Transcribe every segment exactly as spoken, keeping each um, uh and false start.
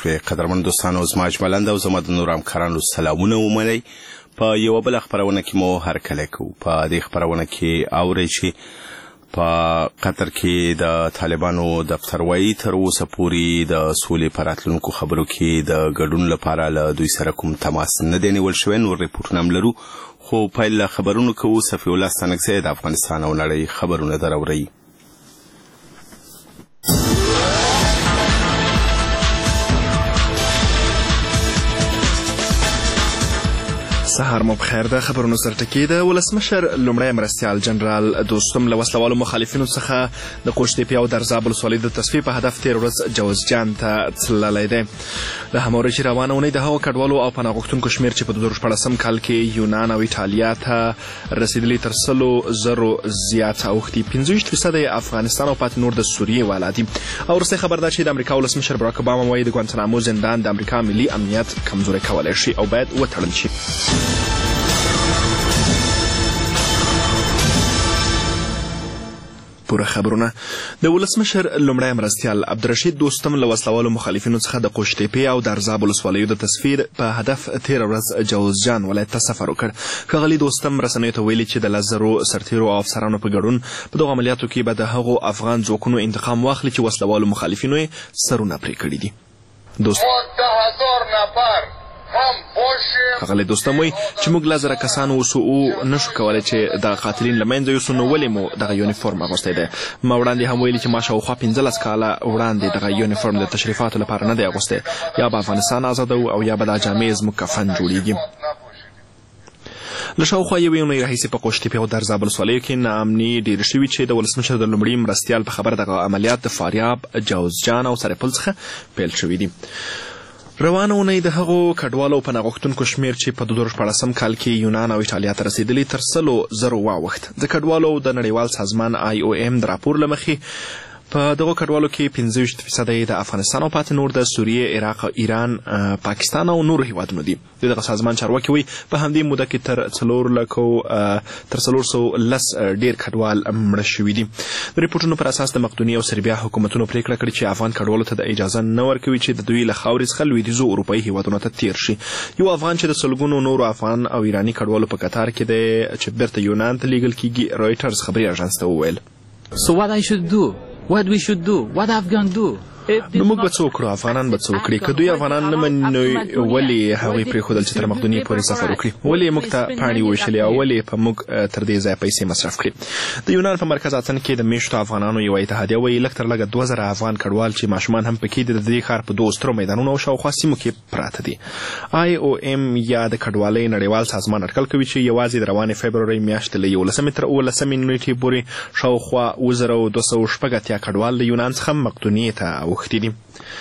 شوې. قدرمن دوستانو، زما اجمالاً او زما د نورو همکارانو سلامونه ومنئ. په یوه بله خپرونه کې مو هرکلی کوو. په دې خپرونه کې اورئ چې په قطر کې د طالبانو دفتروایي تر اوسه پورې د سولې په راتلونکو خبرو کې د ګډون لپاره له دوی سره کوم تماس نه دی نیول شوی. نور ریپورټونه هم لرو، خو پیل له خبرونو کوو. صفي الله ستانکزی د افغانستان او نړۍ خبرونه دراوړئ. سهار مو بخیر. د خبرونو سرټکی د ولسمشر لومړی مرستیال جنرال دوستم له وسلوالو مخالفینو څخه د قوشتېپې او درزاب ولسوالۍ د تصفیې په هدف تېره ورځ جوزجان ته تللی دی. د همه ورځې روانه اونۍ د هغو کډوالو او پناه غوښتونکو شمېر چې په دوه زره شپاړسم کال کې یونان او ایټالیا ته رسېدلي تر سلو زرو زیات اوښتي. پنځه ویشت فیصده یې افغانستان او پاتې نور د سوریې والا دي. او وروستی خبر دا چې د امریکا ولسمشر براک اوباما وایي د ګوانتنامو زندان د امریکا ملي امنیت کمزوری کولی شي او باید وتړل شي. پوره خبرونه. د ولسمشر لومړی مرستیال عبدالرشید دوستم له وسلوالو مخالفینو څخه د قوشتېپې او درزاب ولسوالیو د تصفیې په هدف تېره ورځ جوزجان ولایت ته سفر وکړ. ښاغلي دوستم رسنیو ته ویلي چې د لس زرو سرتېرو او افسرانو په ګډون په دغو عملیاتو کې به د هغو افغان ځواکونو انتقام واخلي چې وسلوالو مخالفینو یې سرونه پرې کړي دي. دوست ښاغلی دوستم وایي چې موږ لس زره کسان اوسو او نشو کولی چې دغه قاتلین له منځه یوسو، نو ولې مو دغه یونیفورم اغوستی دی. ما وړاندې هم ویلي چې ما شاوخوا پنځلس کاله وړاندې دغه یونیفورم د تشریفاتو لپاره نه دی اغوستی. یا به افغانستان آزادوو او یا به دا جامې زموږ کفن جوړیږي. له شاوخوا یوې اونۍ راهیسې په قوشتېپې او درزاب ولسوالیو کې ناامني ډېرې شوي چې د ولسمشر د لومړي مرستیال په خبر دغه عملیات د فاریاب، جوزجان او سرپل څخه پیل شوي دي. روانه اونۍ د هغو کډوالو او پناه غوښتونکو شمېر چې په دوه زره شپاړسم کال کې یونان او ایټالیا ته رسېدلي تر سلو زرو واوښت. د کډوالو د نړیوال سازمان آی او ایم د راپور له مخې په دغو کډوالو کې پنځه ویشت فیصده یې د افغانستان او پاتې نور د سوریې، عراق، ایران، پاکستان او نورو هیوادونو دي. د دغه سازمان چارواکي وایي په همدې موده کې تر څلور لکو تر څلور سوه لس ډېر کډوال مړه شوي دي. د ریپورټونو پر اساس د مقدوني او سربیا حکومتونو پرېکړه کړې چې افغان کډوالو ته د اجازه نه ورکوي چې د دوی له خاورې څخه لویدیځو اروپایي هیوادونو ته تېر شي. یو افغان چې د سلګونو نورو افغان او ایراني کډوالو په قطار کې دی چې بیرته یونان ته لیږل کېږي، رویټرز خبري اژانس ته وویل. So what I should do? What we should do? What Afghan do? نو موږ به څه وکړو؟ افغانان به څه وکړي؟ که دوی افغانان نه مني نو ولې هغوی پرېښودل چې تر مقدونیې پورې سفر وکړي؟ ولې موږ ته پاڼې وویشلې او ولې په موږ تر دې ځایه پیسې مصرف کړي؟ د یونان په مرکز اتن کې د میشتو افغانانو یوه اتحادیه وایي لږ تر لږه دوه زره افغان کډوال چې ماشومان هم پکې دي د دې ښار په دوو سترو میدانونو او شاوخوا سیمو کې پراته دي. آی او ایم یا د کډوالۍ نړیوال سازمان اټکل کوي چې یوازې د روانې فبرورۍ میاشتې له یولسمې تر اوولسمې نیټې پورې شاوخوا اووه زره دوه سوه شپږ اتیا کډوال له یونان څخه مقدونیې ته اوښتي دي.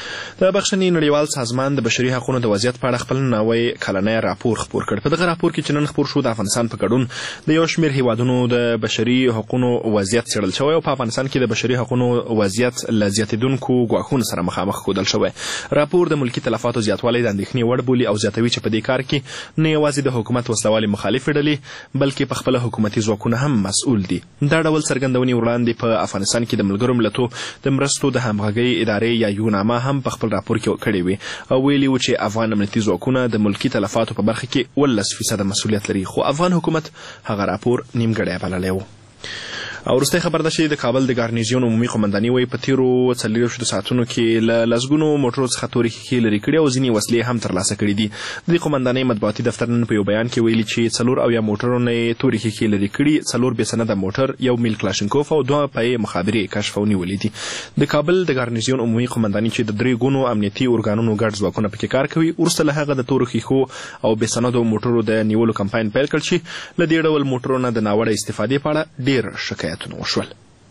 د بخښنې نړیوال سازمان د بشري حقونو د وضعیت په اړه خپل نوی کلنی راپور خپور کړ. په دغه راپور کې چې نن خپور شو د افغانستان په ګډون د یو شمېر هیوادونو د بشري حقونو وضعیت څېړل شوی او په افغانستان کې د بشري حقونو وضعیت له زیاتېدونکو ګواښونو سره مخامخ ښودل شوی. راپور د ملکي تلفاتو زیاتوالی د اندېښنې وړ بولي او زیاتوي چې په دې کار کې نه یوازې د حکومت وسلوالې مخالفې ډلې بلکې په خپله حکومتي ځواکونه هم مسؤل دي. دا ډول څرګندونې وړاندې په افغانستان کې د ملګرو ملتو د مرستو د همغږۍ ادارې یا یوناما هم په خپل راپور کې کړی وي او ویلي و چې افغان امنیتي ځواکونه د ملکي تلفاتو په برخه کې اوولس فیصده مسؤلیت لري، خو افغان حکومت هغه راپور نیمګړی بللی و. او وروستی خبر ده چې د کابل د ګارنیزیون عمومي قومنداني وایي په تېرو څلېرویشتو ساعتونو کې له لسګونو موټرو څخه تورې ښیښې لرې کړي او ځینې وسلې هم ترلاسه کړي دي. د دې قومندانۍ مطبوعاتي دفتر نن په یو بیان کې ویلي چې څلور اویا موټرو نه یې تورې ښیښې لرې کړي، څلور بې سنده موټر، یو میل کلاشینکوف او دوه پایې مخابرې کشف او نیولې دي. د کابل د ګارنیزیون عمومي قومنداني چې د درې ګونو امنیتي ارګانونو ګډ ځواکونه پکې کار کوي، وروسته له هغه د تورو ښیښو او بې سندو موټرو د نیولو کمپاین پیل کړ چې له دې ډول موټرو نه د ناوړه استفادې په اړه ډېر شکایتونه وشول.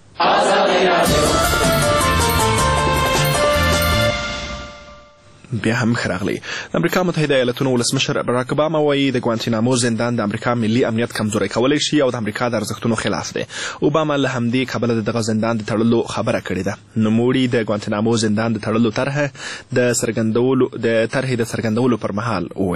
بیا هم ښه راغلی. د امریکا متحده ایالتونو ولسمشر براک اوباما وایي د ګوانتنامو زندان د امریکا ملي امنیت کمزوری کولی شي او د امریکا د ارزښتونو خلاف دی. اوباما له همدې کبله د دغه زندان د تړلو خبره کړې ده. نوموړي د ګوانتنامو زندان د تړلو طرحه د څرګندولو د طرحې د څرګندولو پر مهال وویل.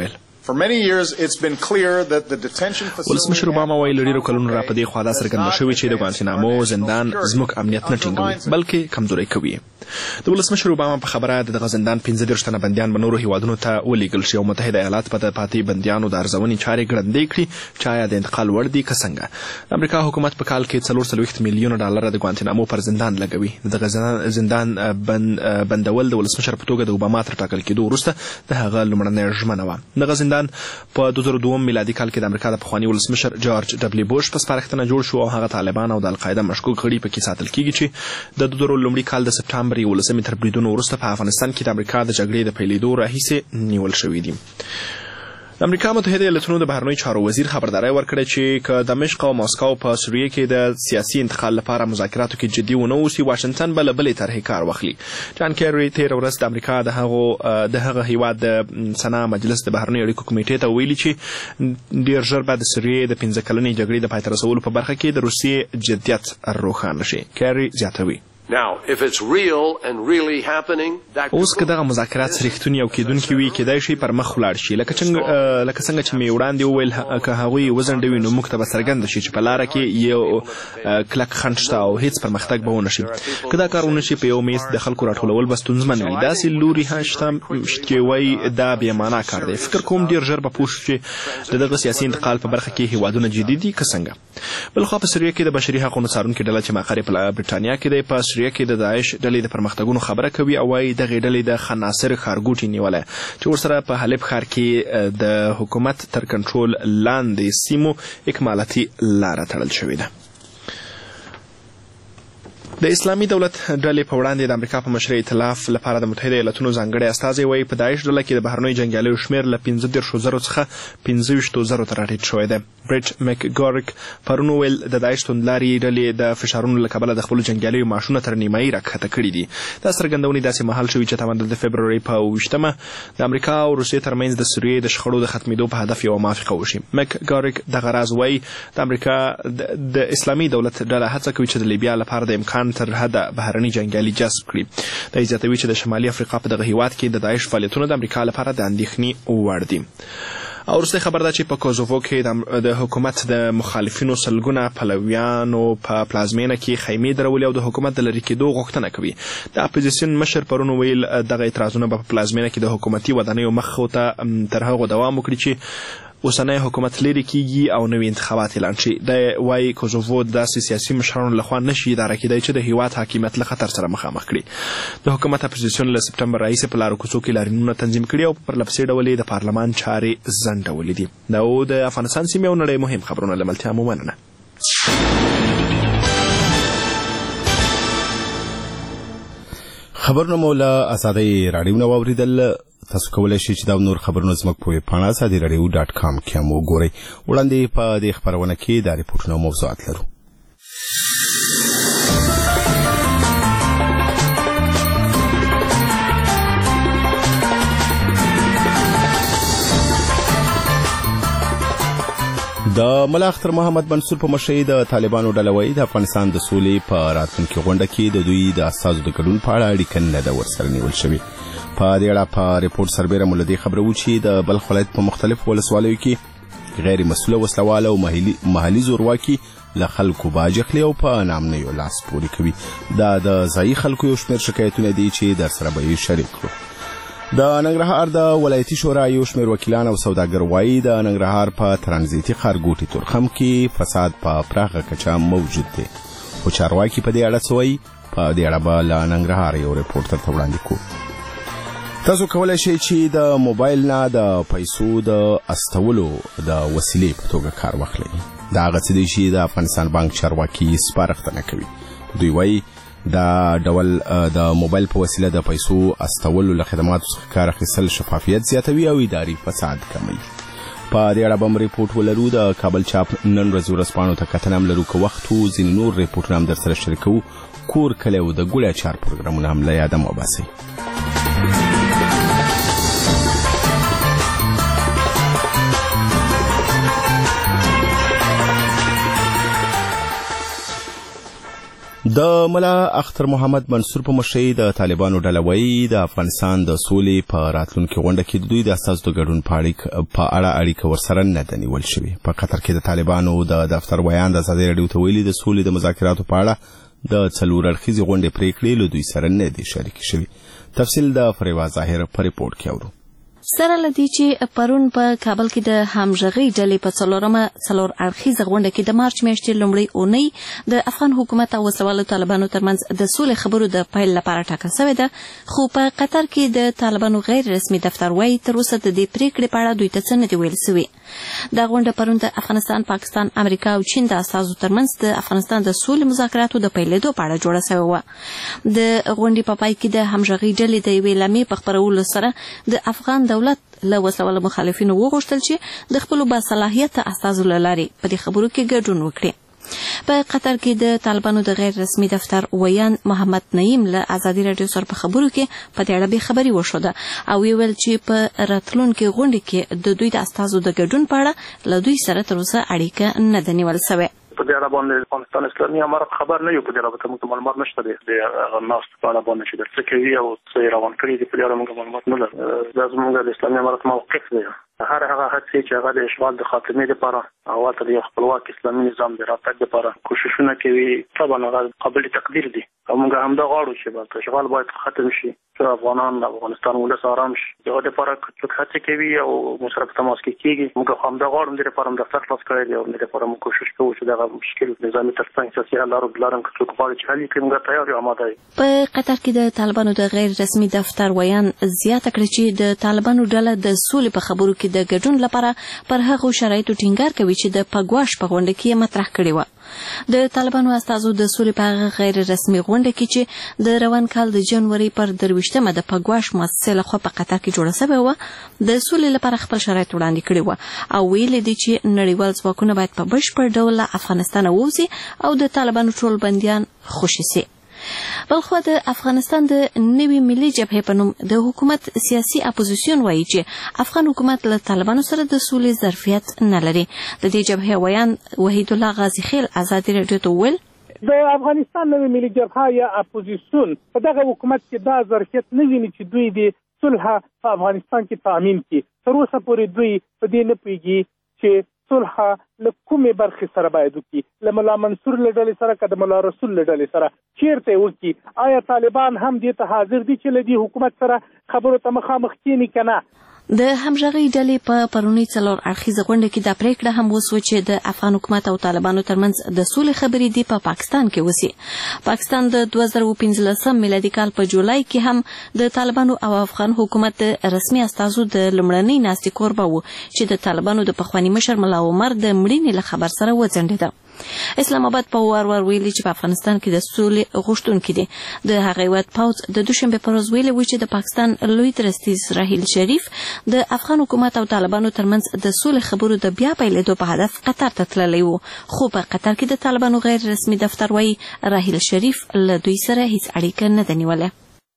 For many years it's been clear that the detention facility ولسمشر اوباما ویل ډیرو کلونو را پدې خوا دا څرګنده شوې چې د ګوانتنامو زندان زموږ امنیت نه ټینګوي بلکې کمزوري کوي. د ولسمشر اوباما په خبره د زندان پنځه دېرش تنه بندیان به نورو هیوادونو ته ولېږل شي او متحده ایالات په پاتې بندیانو د ارزونې چارې ګړندۍ کړي چې آیا د انتقال وړ دي که څنګه. د امریکا حکومت په کال کې څلور څلوېښت میلیونه ډالر د ګوانتنامو پر زندان لګوي. دغه زندان بندول د ولسمشر په توګه د اوباما تر ټاکل کېدو وروسته د هغه لومړنۍ ژمنه وه. دغه زندان په دوه زره دوه میلادي کال کې د امریکا د پخواني ولسمشر جورج ډبلیو بوش په سپارښتنه جوړ شو او هغه طالبان او د القاعده مشکوک غړي پکې ساتل کیږي چې د دوه زره لومړي کال د سپټمبر یولسمې تر بریدونو وروسته په افغانستان کې د امریکا د جګړې د پیلېدو راهیسې نیول شوي دي. د امریکا متحده ایالتونو د بهرنیو چارو وزیر خبرداری ورکړه چې که دمشق او ماسکو په سوریه کې د سیاسي انتقال لپاره مذاکراتو کې جدي ونه اوسي واشنگټن به له بلې طرحې کار واخلي. جان کیری تېره ورځ د امریکا د هغو د هغه هیواد د سنا مجلس د بهرنیو اړیکو کمیټې ته ویلي چې ډېر ژر به د سوریې د پنځه کلنې جګړې د پای ته رسولو په برخه کې د روسیې جدیت روښانه شي. کیری زیاتوي Now, if it's real and really happening, that اوس که دغه مذاکرات رښتونی او کیدونکي وي کېدای شي پر مخ ولاړ شي لکه څنګه لکه څنګه چې مې وړاندې وویل که هغوی وزنډوي نو موږ ته به څرګنده شي چې په لاره کې یو کلک خنډ شته او هیڅ پرمختګ به ونه شي. که دا کار ونه شي په یو میز د خلکو راټولول به ستونزمن وي. داسې لوري هم شته چې وایي دا بېمعنا کار دی. فکر کوم ډېر ژر به پوه شو چې د دغه سیاسي انتقال په برخه کې هیوادونه جدي دي که څنګه. بلخوا په سوریه کې د بشري حقونو څارونکې ډله چې مقر یې په برټانیا کې دی په سوریه کې د داعش ډلې د پرمختګونو خبره کوي او وايي دغه ډلې د خناصر ښارګوټي نیولای چې ورسره په حلب ښار کې د حکومت تر کنټرول لاندې سیمو اکمالاتي لاره تړل شوې ده. د اسلامي دولت ډلې په وړاندې د امریکا په مشرۍ ائتلاف لپاره د متحده ایالتونو ځانګړی استازی وایي په داعش ډله کې د بهرنیو جنګیالیو شمېر له پنځه دېرشو زرو څخه پنځه ویشتو زرو ته راټیټ شوی دی. بریټ مکګارک پرون وویل د داعش توندلارې ډلې د فشارونو له کبله د خپلو جنګیالیو معاشونه تر نیمایي راکښته کړي دي. دا څرګندونې داسې مهال شوي چې تمام د فبرورۍ په اوویشتمه د امریکا او روسیې ترمنځ د سوریې د شخړو د ختمېدو په هدف یوه موافقه وشي. مکګارک دغه راز وایي د امریکا د اسلامي دولت ډله هڅه کوي چې د لیبیا لپاره د امکان تر حده بهرني جنګیالي جذب کړي. دا زیاتوي چې د شمالي افریقا په دغه هیواد کې د داعش فعالیتونه د امریکا لپاره د اندېښنې وړ دي. او وروستی خبر ده چې په کوزوو کې د حکومت د مخالفینو سلګونه پلویانو په پلازمینه کې خیمې درولې او د حکومت د لرې کېدو غوښتنه کوي. د اپوزیسیون مشر پرون ویل دغه اعتراضونه به په پلازمینه کې د حکومتي ودانیو مخو ته تر هغو دوام وکړي چې اوسنی حکومت لرې کیږي او نوي انتخابات اعلان شي. د وايي کوزوو داسې سیاسي مشرانو لخوا نشي اداره کېدای چې د هیواد حاکمیت له خطر سره مخامخ کړي. د حکومت اپوزیسیون له سپټمبر راهیسې په لارو کوڅو کې لاریونونه تنظیم کړي او په پرلپسې ډول یې د پارلمان چارې ځنډولې دي. دا و د افغانستان سیمې او نړۍ مهم خبرونه له ملتیا مو مننه. خبرونه مو له ازادۍ راډیو نه واوریدل. تاسو کولای شئ چې دا نور خبرونه زموږ په ویب پاڼه ازادي راډیو ډاټ کام کې هم وګورئ. وړاندې په دې خبرونه کې دا ریپورټونه او موضوعات لرو. د ملا اختر محمد منصور په مشرۍ د طالبانو ډله وایي د افغانستان د سولې په راتلونکي غونډه کې د دوی د استازو د ګډون په اړه اړیکه نه ده ورسره نیول شوې. په دې اړه په ریپورت سربیره مو له دې خبره و چې د بلخ ولایت په مختلفو ولسوالیو کې غیر مسؤله وسلواله او محلي زورواکي له خلکو باج اخلي او په نامنیو لاس پورې کوي. دا د ځایي خلکو یو شمېر شکایتونه دي چې در سره به یې شریک کړو. د ننګرهار د ولایتي شورا یو شمېر وکیلان او سوداګر وایي د ننګرهار په ترانزیتي ښارګوټي تورخم کې فساد په پراخه کچه موجود دی. خو چارواکي په دې اړه څه وایي؟ په دې اړه به له ننګرهار یو ریپورټ درته وړاندې کوو. تاسو کولای شئ چې د موبایل نه د پیسو د استولو د وسیلې په توګه کار واخلئ. دا هغه څه دي چې د افغانستان بانک چارواکي سپارښتنه کوي. دوی وایي دا ډول د موبایل په وسیله د پیسو استولو له خدماتو څخه کار اخیستل شفافیت زیاتوي او اداري فساد کموي. په دې اړه به هم ریپورټ ولرو. د کابل چاپ نن ورځ ورځپاڼو ته کتنه هم لرو. که وخت و ځینې نور ریپورټونه هم در سره شریکوو. کور کلی او د ګوړې اچار پروګرامونه هم له یاده مه وباسئ. د ملا اختر محمد منصور په مشرۍ د طالبانو ډله وایي د افغانستان د سولې په راتلونکي غونډه کې د دوی د استازو د ګډون په اړه اړیکه ورسره نه ده نیول شوې. په قطر کې د طالبانو د دفتر ویان د ازادي راډیو ته ویلي د سولې د مذاکراتو په اړه د څلور اړخیزې غونډې پریکړې له دوی سره نه دي شریکې شوي. تفصیل د فریوا ظاهر په ریپورت کې اورو. سره لدی چې پرون په کابل کې د همغږي ډلې په څلورمه څلور اړخیزه غونډه کې د مارچ میاشتې لومړۍ اونۍ د افغان حکومت او وسلوالو طالبانو ترمنځ د سولې خبرو د پیل لپاره ټاکل شوې ده، خو په قطر کې د طالبانو غیر رسمي دفتر وايي تر اوسه د دې پریکړې په اړه دوی ته څه نه دي ویل شوي. دا غونډه پرون د افغانستان، پاکستان، امریکا او چین د استازو ترمنځ د افغانستان د سولې مذاکراتو د پیلېدو په اړه جوړه شوې وه. د غونډې په پای کې د همغږي ډلې د یوې لمې په خپرولو سره د افغان دولت له وسلوالو مخالفینو وغوښتل چې د خپلو باصلاحیته استازو له لارې په دې خبرو کې ګډون وکړي. په قطر کې د طالبانو د غیر رسمي دفتر ویان محمد نعیم له ازادي راډیو سره په خبرو کې په دې اړه به خبري وشوده او ویل چې په راتلونکي غونډه کې د دوی د استازو د ګډون په اړه له دوی سره تر اوسه اړیکه نه ده نیول شوې. په دې اړه باندې افغانستان اسلامي امارت خبر نه یو، په دې اړه به موږ معلومات نشته دي د ناست په اړه باندې چې څه کوي او څه روان کړي دي، په دې اړه موږ معلومات نه لرو. دا زموږ د اسلامي امارت موقف دی. هر هغه هڅې چې هغه د اشغال د خاتمې لپاره او ته د خپلواک اسلامي نظام د راتګ لپاره کوششونه کوي، طبعا هغه قابل تقدیر دي او موږ هم دا غواړو چې به اشغال باید ختم شي، چې افغانان د افغانستان ولس آرام شي. دغه لپاره څوک هڅې کوي او موږ سره په تماس کې کېږي. موږ هم دا غواړو د لپاره د فتح خلاص کړی دی او د لپاره موږ کوشش کوو چې دغه مشکل نظامي ترڅنګ سیاسي حل لارو بلارم که څوک غواړي چې حل کړي، موږ تیار یو، آماده یو. په قطر کې د طالبانو د غیر رسمي دفتر ویان زیاته کړې چې د طالبانو ډله د سولې په خبرو کې د ګډون لپاره پر هغو شرایطو ټینګار کوي چې د پګواش په غونډه کې مطرح کړي وه. د طالبانو استازو د سولې په هغه غیر رسمي غونډه کې چې د روان کال د جنوري پر درویشتمه د پګواش مؤسسې لخوا په قطر کې جوړه شوې وه د سولې لپاره خپل شرایط وړاندې کړي وه او ویلي دي چې نړیوال ځواکونه باید په بشپړ ډول له افغانستانه ووځي او د طالبانو ټول بندیان خوشي سي. بلخوا د افغانستان د نوي ملي جبهې په نوم د حکومت سیاسي اپوزیسیون وایي چې افغان حکومت له طالبانو سره د سولې ظرفیت نه لري. د دې جبهې ویان وحید الله غازي خیل ازادي راډیو ته وویل د افغانستان نوي ملي جبهه یا اپوزیسیون په دغه حکومت کې دا ظرفیت نه ویني چې دوی د صلح په افغانستان کې تامین کړي. تر اوسه پورې دوی په دې نه پوهېږي چې صلح له کومې برخې سره باید وکړي، له ملا منصور له ډلې سره که د ملا رسول له ډلې سره چیرته یې وکړي. آیا طالبان هم دې ته حاضر دي چې له دې حکومت سره خبرو ته مخامخ کېني که نه؟ د همغږي ډلې په پرونی څلور اړخیزه غونډه کې دا پریکړه هم وسوه چې د افغان حکومت او طالبانو ترمنځ د سولې خبرې دي په پاکستان کې وسي. پاکستان د دوه زره پنځلسم میلادي کال په جولای کې هم د طالبانو او افغان حکومت د رسمي استازو د لومړنۍ ناستې کوربه و چې د طالبانو د پخواني مشر ملا عمر د مړینې له خبر سره وځنډېده. اسلام آباد په وار وار ویلي چې په افغانستان کې د سولې غوښتونکي دي. د هغه هیواد پوځ د دوشنبه په ورځ ویلي و چې د پاکستان لوی درستیز راهیل شریف د افغان حکومت او طالبانو ترمنځ د سولې خبرو د بیا پیلېدو په هدف قطر ته تللی و، خو په قطر کې د طالبانو غیر رسمي دفتر وایي راهیل شریف له دوی سره هیڅ اړیکه نه ده نیولې.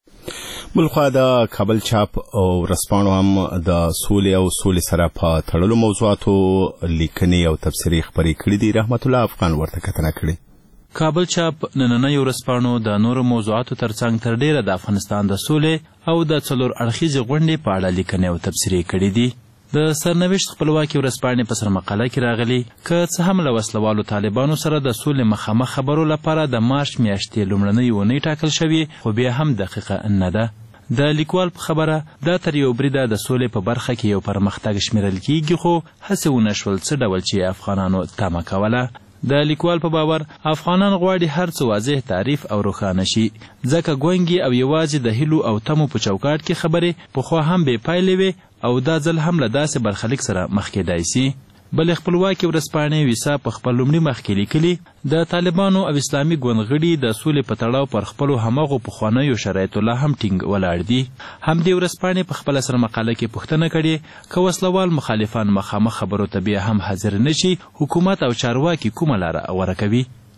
بلخوا د کابل چاپ او رسپانو هم د سولې او سولې سره په تړلو موضوعاتو لیکنې او تبصرې خپرې کړې دي. رحمت الله افغان ورته کتنه کړې. کابل چاپ نننۍ ورځپاڼو د نورو موضوعاتو ترڅنګ تر ډیره د افغانستان د سولې او د څلور اړخیزې غونډې په اړه لیکنې او تبصرې کړې دي. د سرنوشت خپلواکي ورځپاڼې په سرمقاله کې راغلي که څه هم له وسلوالو طالبانو سره د سولې مخامخ خبرو لپاره د مارچ میاشتې لومړنۍ اونۍ ټاکل شوې، خو بیا هم دقیقه نه ده. د لیکوال په خبره دا تر یو بریده د سولې په برخه کې یو پرمختګ شمیرل کیږي، خو هڅې ونه شول څه ډول چې افغانانو تمه کوله. د لیکوال په باور افغانان غواړي هر څه واضح تعریف او روښانه شي، ځکه ګونګې او یوازې د هیلو او تمو په چوکاټ کې خبرې پخوا هم بې پایلې وې او دا ځل هم له داسې برخلیک سره مخ کېدای سي. بل خپلواکي ورځپاڼې ویسا په خپل لومړي مخ کې لیکلي د طالبانو او اسلامي ګوند غړي د سولې په تړاو پر خپلو هماغو پخوانیو شرایطو لا هم ټینګ ولاړ دي. همدې ورځپاڼې په خپله سرمقاله کې پوښتنه کړې که وسلوال مخالفان مخامخ خبرو ته بیا هم حاضر نه شي، حکومت او چارواکي کومه لاره غوره کوي؟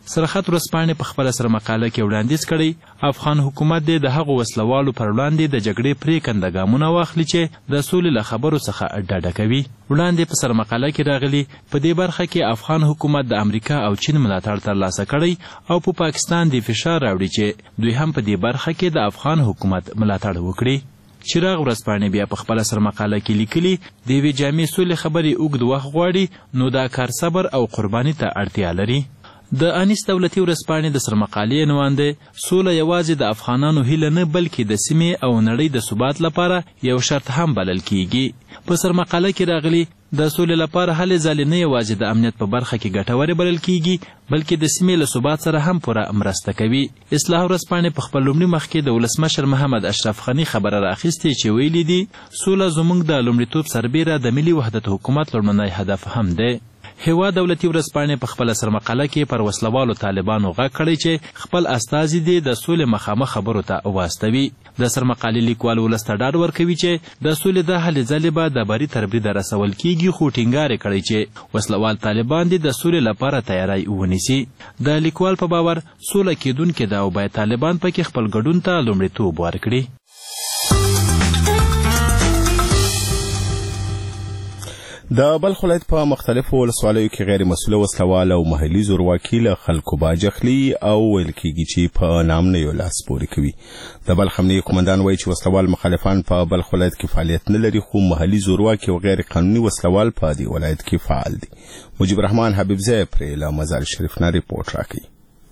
سرحد ورځپاڼې په خپله سره مقاله کې وړاندیز کړی افغان حکومت دې د هغو وسلوالو پر وړاندې د جګړې پرېکنده ګامونه واخلي چې د سولې له خبرو څخه ډډه کوي. وړاندې په سر مقاله کې راغلي په دې برخه کې افغان حکومت د امریکا او چین ملاتړ ترلاسه کړی او په پاکستان دې فشار راوړي چې دوی هم په دې برخه کې د افغان حکومت ملاتړ وکړي. چراغ ورځپاڼې بیا په خپله سر مقاله کې لیکلي د یوې جامع سولې خبرې اوږد وخت غواړي نو دا کار صبر او قرباني ته اړتیا لري. د انیس دولتي ورځپاڼې د سرمقالې عنوان دی سوله یوازې د افغانانو هیله نه بلکې د سیمې او نړۍ د ثبات لپاره یو شرط هم بلل کیږي. په سرمقاله کې راغلي د سولې لپاره هلې ځلې نه یوازې د امنیت په برخه کې ګټورې بلل کیږي بلکې د سیمې له ثبات سره هم پوره مرسته کوي. اصلاح ورځپاڼې په خپل لومړي مخ کې د ولسمشر محمد اشرف غني خبره راخیستې چې ویلي دي سوله زموږ د لومړیتوب سربیره د ملي وحدت حکومت لومړنی هدف هم دی. هوا دولتي ورځپاڼې په خپله سرمقاله کې پر وسلوالو طالبانو غږ کړی چې خپل استازي دې د سولې مخامخ خبرو ته واستوي. د سرمقالې لیکوال ولس ته ډاډ ورکوي چې د سولې د هلې ځلې به د بري تر بریده رسول کیږي خو ټینګار یې کړی چې وسلوال طالبان دې د سولې لپاره تیاری ونیسي. د لیکوال په باور سوله کیدونکې ده او باید طالبان پکې خپل ګډون ته لومړیتوب ورکړي. د بلخ ولایت په مختلفو ولسوالیو کې غیر مسؤله وسلوال او محلي زورواکي له خلکو باج اخلي او ویل کېږي چې په نام نه یو لاس پورې کوي. د بلخ امنیه قومندان وایي چې وسلوال مخالفان په بلخ ولایت کې فعالیت نه لري خو محلي زورواکي او غیر قانوني وسلوال په دې ولایت کې فعال دي. مجيب الرحمن حبیبزی پرې له مزار شریف نه ریپورت راکوي.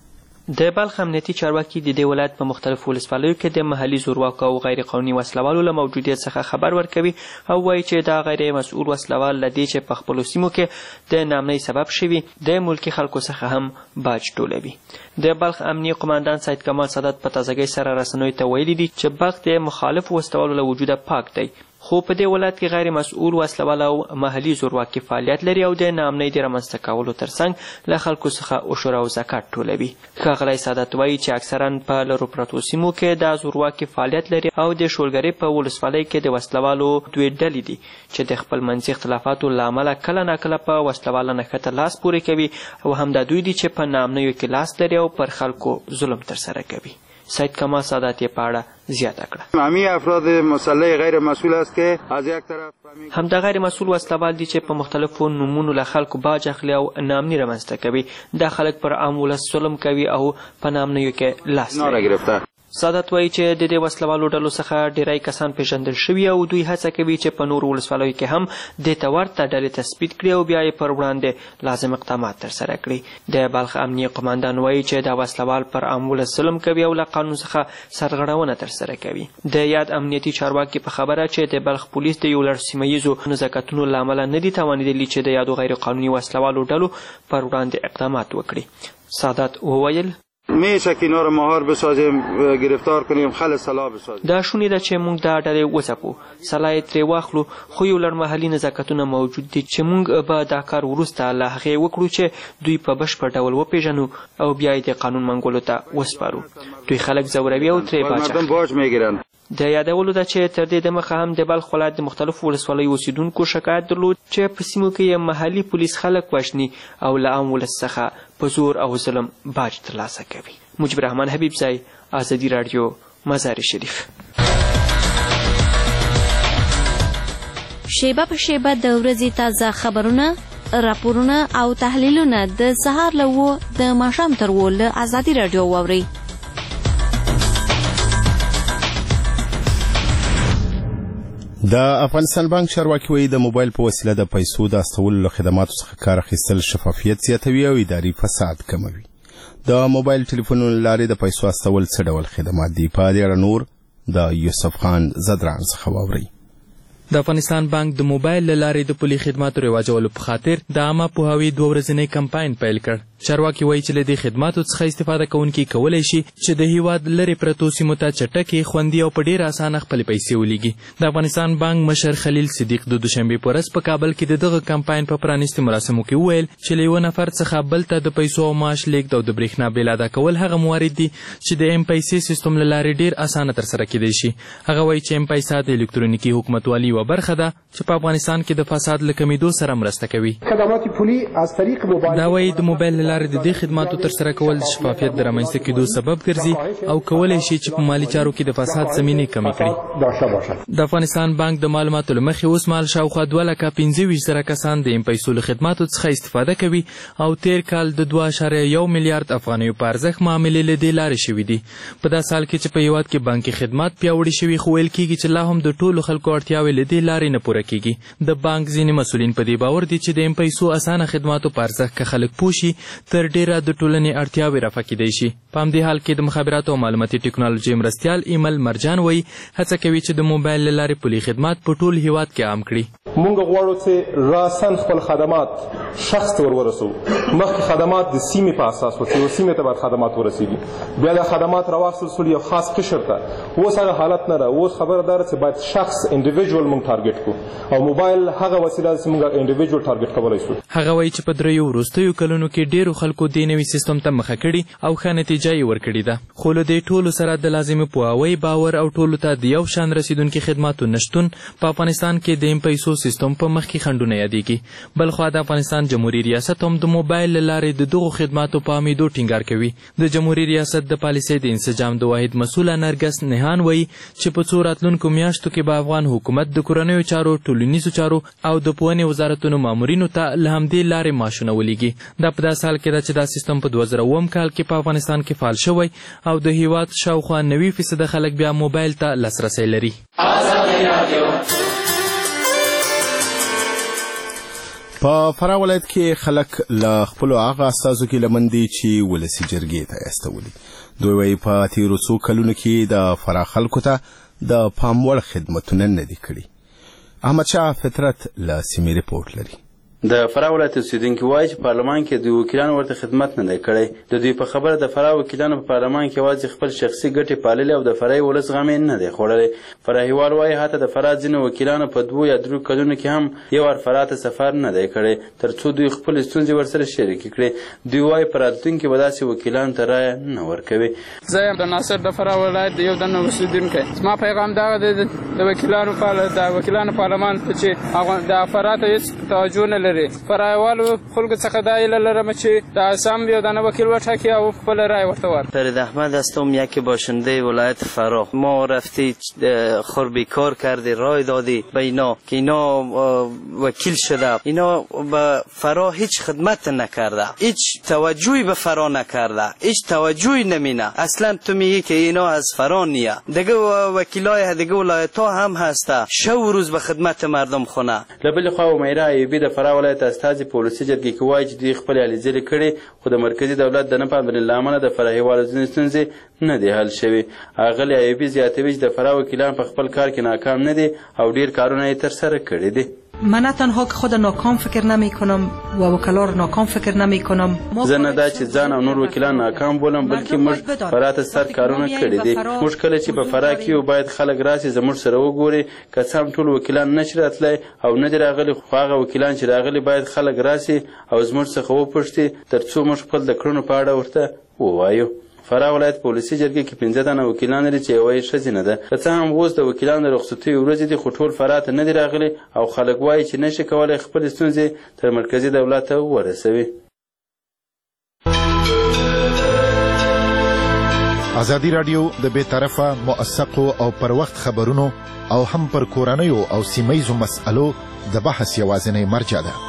د بلخ امنیتي چارواکي د دې ولایت په مختلفو ولسوالیو کې د محلي زورواکو او غیر قانوني وسلوالو له موجودیت څخه خبر ورکوي او وایي چې دا غیر مسؤل وسلوال له دې چې په خپلو سیمو کې د نامنۍ سبب شوي د ملکي خلکو څخه هم باج ټولوي. د بلخ امنیه قماندان سید کمال سادات په تازګۍ سره رسنیو ته ویلي دي چې بلخ د مخالف وسلوالو له وجوده پاک دی خو په دې ولایت کې غیر مسؤل وسلوال او محلي زورواکي فعالیت لري او د نامنۍ د رامنځته کولو ترڅنګ له خلکو څخه عشر او زکات ټولوي. ښاغلی سادات وایي چې اکثرا په لرو پرتو سیمو کې د زورواکي فعالیت لري او د شولګرۍ په ولسوالۍ کې د وسلوالو دوې ډلې دي چې د خپل منځي اختلافاتو له امله کله ناکله په وسلواله نښته لاس پورې کوي او همدا دوی دي چې په نامنیو کې لاس لري او پر خلکو ظلم ترسره کوي. سید کمال سادات یې په اړه زیاته کړه. همین افراد مسلح غیر مسئول است که از یک طرف همدا غیر مسئول وسلوال دي چې په مختلفو نومونو له خلکو باج اخلي او نامني رامنځته کوي. دا خلک پر عام ولس ظلم کوي او په نامنیو کې لاس لري. سادات وایي چې د دې وسلوالو ډلو څخه ډیری کسان پیژندل شوي او دوی هڅه کوي چې په نورو ولسوالیو کې هم دې ته ورته ډلې تثبیت کړي او بیا یې پر وړاندې لازم اقدامات ترسره کړي. د بلخ امنیه قماندان وایي چې دا وسلوال پر عام ولس ظلم کوي او له قانون څخه سرغړونه ترسره کوي. د یاد امنیتي چارواکي په خبره چې د بلخ پولیس د یو لړ سیمه ییزو نزاکتونو له امله نه دي توانېدلي چې د یادو غیر قانوني وسلوالو ډلو پر وړاندې اقدامات وکړي. سادات وویل میشه که اینا رو مهار بسازیم گرفتار کنیم خل سلا بسازیم. دا شونې ده چې موږ دا ډلې وځپو سلا یې ترې واخلو خو یو لړ محلي نزاکتونه موجود دي چې موږ به دا کار وروسته له هغې وکړو چې دوی په بشپړ ډول وپېژنو او بیا یې د قانون منګولو ته وسپارو. دوی خلک ځوروي او ترې باج اخلي. باج میگیرن. د یادولو ده چې تر دې دمخه هم د بلخ ولایت د مختلفو ولسوالیو اوسیدونکو شکایت درلود چې په سیمو کې یې محلي پولیس خلک وژني او له عام ولس څخه په زور او ظلم باج ترلاسه کوي. مجيب الرحمن حبیبزی، آزادی رادیو، مزار شریف. شیبه په شیبه د ورځې تازه خبرونه، راپورونه او تحلیلونه د سهار له اوه د ماښام تر اوه له آزادي رادیو واورئ. د افغانستان بانک چارواکي وایي د موبایل په وسیله د پیسو د استولو له خدماتو څخه کار اخیستل شفافیت زیاتوي او اداري فساد کموي. د موبایل ټلیفونونو له لارې د پیسو استول څه ډول خدمات دي؟ په دې اړه نور د یوسف خان زدران څخه واورئ. د افغانستان بانک د موبایل له لارې د پولي خدماتو رواجولو په خاطر د عامه پوهاوي دوه ورځنی کمپاین پیل کړ. چارواکي وایي چې له دې خدماتو څخه استفاده کوونکي کولی شي چې د هیواد لرې پرتو سیمو ته چټکې، خوندي او په ډېره اسانه خپلې پیسې ولیږي. د افغانستان بانک مشر خلیل صدیق د دوشنبې په ورځ په کابل کې د دغه کمپاین په پرانیستي مراسمو کې وویل چې له یوه نفر څخه بل ته د پیسو او معاش لیږد او د برېښنا بیل ادا کول هغه موارد دي چې د ایم پیسې سیستم له لارې ډېر اسانه ترسره کیدی شي. هغه وایي چې ایم پیسه د الکترونیکي حکومتوالي یوه برخه ده چې په افغانستان کې د فساد له کمیدو سره مرسته کوي. دا وایي د موبایل له لارې د دې خدماتو ترسره کول د شفافیت د رامنځته کېدو سبب ګرځي او کولی شي چې په مالي چارو کې د فساد زمینې کمې کړي. د افغانستان بانک د معلوماتو له مخې اوس مهال شاوخوا دوه لکه پنځه ویشت زره کسان د ام پیسو له خدماتو څخه استفاده کوي او تیر کال د دوه اعشاریه یو میلیارډ افغانیو په ارزښت معاملې له دې لارې شوي دي. په داسې حال کې چې په هېواد کې بانکي خدمات پیاوړي شوي خو ویل کېږي چې لا هم د ټولو خلکو اړتیاوې له دې لارې نه پوره کېږي. د بانک ځینې مسؤلین په دې باور دي چې د ام پیسو اسانه خدماتو په ارزښت که خلک پوه شي تر ډېره د ټولنې اړتیاوې رفع کیدی شي. په همدې حال کې د مخابراتو او معلوماتي ټکنالوژۍ مرستیال ایمل مرجان وایي هڅه کوي چې د موبایل له لارې پولي خدمات په ټول هېواد کې عام کړي. مونږ غواړو چې راسن خپل خدمات شخص ته ور ورسوو. مخکې خدمات د سیمې په اساس و چې یو سیمې ته باید خدمات ورسېږي، بیا د خدمات راواخیستل سول یو خاص قشر ته. اوس هغه حالت نه ده. اوس خبره دا ده چې باید شخص انډیویژوال مونږ ټارګټ کړو او موبایل هغه وسیله ده چې مونږ انډیویژوال ټارګټ کولی شو. هغه وایي چې په دریو وروستیو کلونو کې ډېرو خلکو دې نوي سیستم ته مخه کړي او ښه نتیجه یې ورکړې ده. خو له دې ټولو سره د لازمې پوهاوی، باور او ټولو ته د یو شان رسیدونکي خدماتو نشتون په افغانستان کې د ام پیسو سیستم په مخ کې خنډونه یادېږي. بلخوا د افغانستان جمهوري ریاست هم د موبایل له لارې د دغو خدماتو په عامېدو ټینګار کوي. د جمهوري ریاست د پالیسۍ د انسجام د واحد مسؤله نرګس نهان وایي چې په څو راتلونکو میاشتو کې به افغان حکومت د کورنیو چارو، ټولنیزو چارو او د پوهنې وزارتونو مامورینو ته له همدې لارې معاشونه ولیږي. دا په داسې حال کې ده چې دا سیستم په دوه زره اووم کال کې په افغانستان کې فعال شوی او د هېواد شاوخوا نوي فیصده خلک بیا موبایل ته لاسرسی لري. په فراه ولایت کې خلک له خپلو هغه استازو کې لمن دي چې ولسي جرګې ته یې استولي. دوی وایي په تېرو څو کلونو کې د فراه خلکو ته د پام وړ خدمتونه نه دي کړي. احمدشاه فطرت له سیمې رپورټ لري. د فراه ولایت اوسیدونکي وایي چې پارلمان کې د وکیلانو ورته خدمت نه دی کړی. د دوی په خبره د فراه وکیلانو په پارلمان کې یوازې خپل شخصي ګټې پاللې او د فراه ولس غم یې نه دی خوړلی. فراهیوال وایي حتی د فراه ځینو وکیلانو په دوو یا درو کلونو کې هم یو وار فراه ته سفر نه دی کړی تر څو دوی خپلې ستونزې ورسره شریکې کړي. دوی وایي په راتلونکي به داسې وکیلانو ته رایه نه ورکوي. زه یم د ناصر د فراه ولایت د یو دنه اوسیدونکی. زما پیغام دغه دی د وکیلانو د وکیلانو پارلمان ته چې د فراه ته هېڅ توجه نه لري. فراه خلکو څخه دا ایله لرم چې د اسام یو دانه وکیل وټاکي او خپل رای ورته ورکړي. فرید احمد هستم، یک باشنده ولایت فراه. ما رفتی خربی کار کردی، رای دادی به اینا که اینا وکیل شده. اینا به فراه هیچ خدمت نکرده، هیچ توجهی به فراه نکرده، هیچ توجهی نمینه. اصلا تو میگی که اینا از فراه نیه. دیگه وکیلای دیگه ولایت ها هم هسته، شو روز به خدمت مردم خونه. لبل خو میرا ایبی د فراه ولایت استازي په ولسي جرګې کې وایي چې دوی خپلې هلې ځلې کړې خو د مرکزي دولت د نه پاملرنې له امله د فرهیوالو ځینې ستونزې نه دي حل شوي. اغلې ایوبي زیاتوي چې د فراه وکیلان په خپل کار کې ناکام نه دي او ډېر کارونه یې ترسره کړي دي. من نه تنها که خود ناکام فکر نمی کنم و وکلا رو ناکام فکر نمی کنم. زه نه دا چې ځان او نور وکیلان ناکام بولم بلکې موږ فراه ته ستر کارونه کړي دي. موږ کله چې په فراه کې یو باید خلک راسي زموږ سره وګوري. که څه هم ټول وکیلان نشي راتلی او نه دي راغلي خو هغه وکیلان چې راغلي باید خلک راسي او زموږ څخه وپوښتي تر څو موږ خپل د کړنو په اړه ورته ووایو. فراه ولایت په ولسي جرګې کې پنځه تنه وکیلان لري چې یوه یې ښځینه ده. که څه هم اوس د وکیلانو د رخصتیو ورځې دي خو ټول فراه ته نه دي راغلي او خلک وایي چې نشي کولی خپلې ستونزې تر مرکزي دولت ته ورسوي. ازادي راډیو د بې طرفه موثقو او پر وخت خبرونو او هم پر کورنیو او سیمهیزو مسألو د بحث یوازینۍ مرجع ده.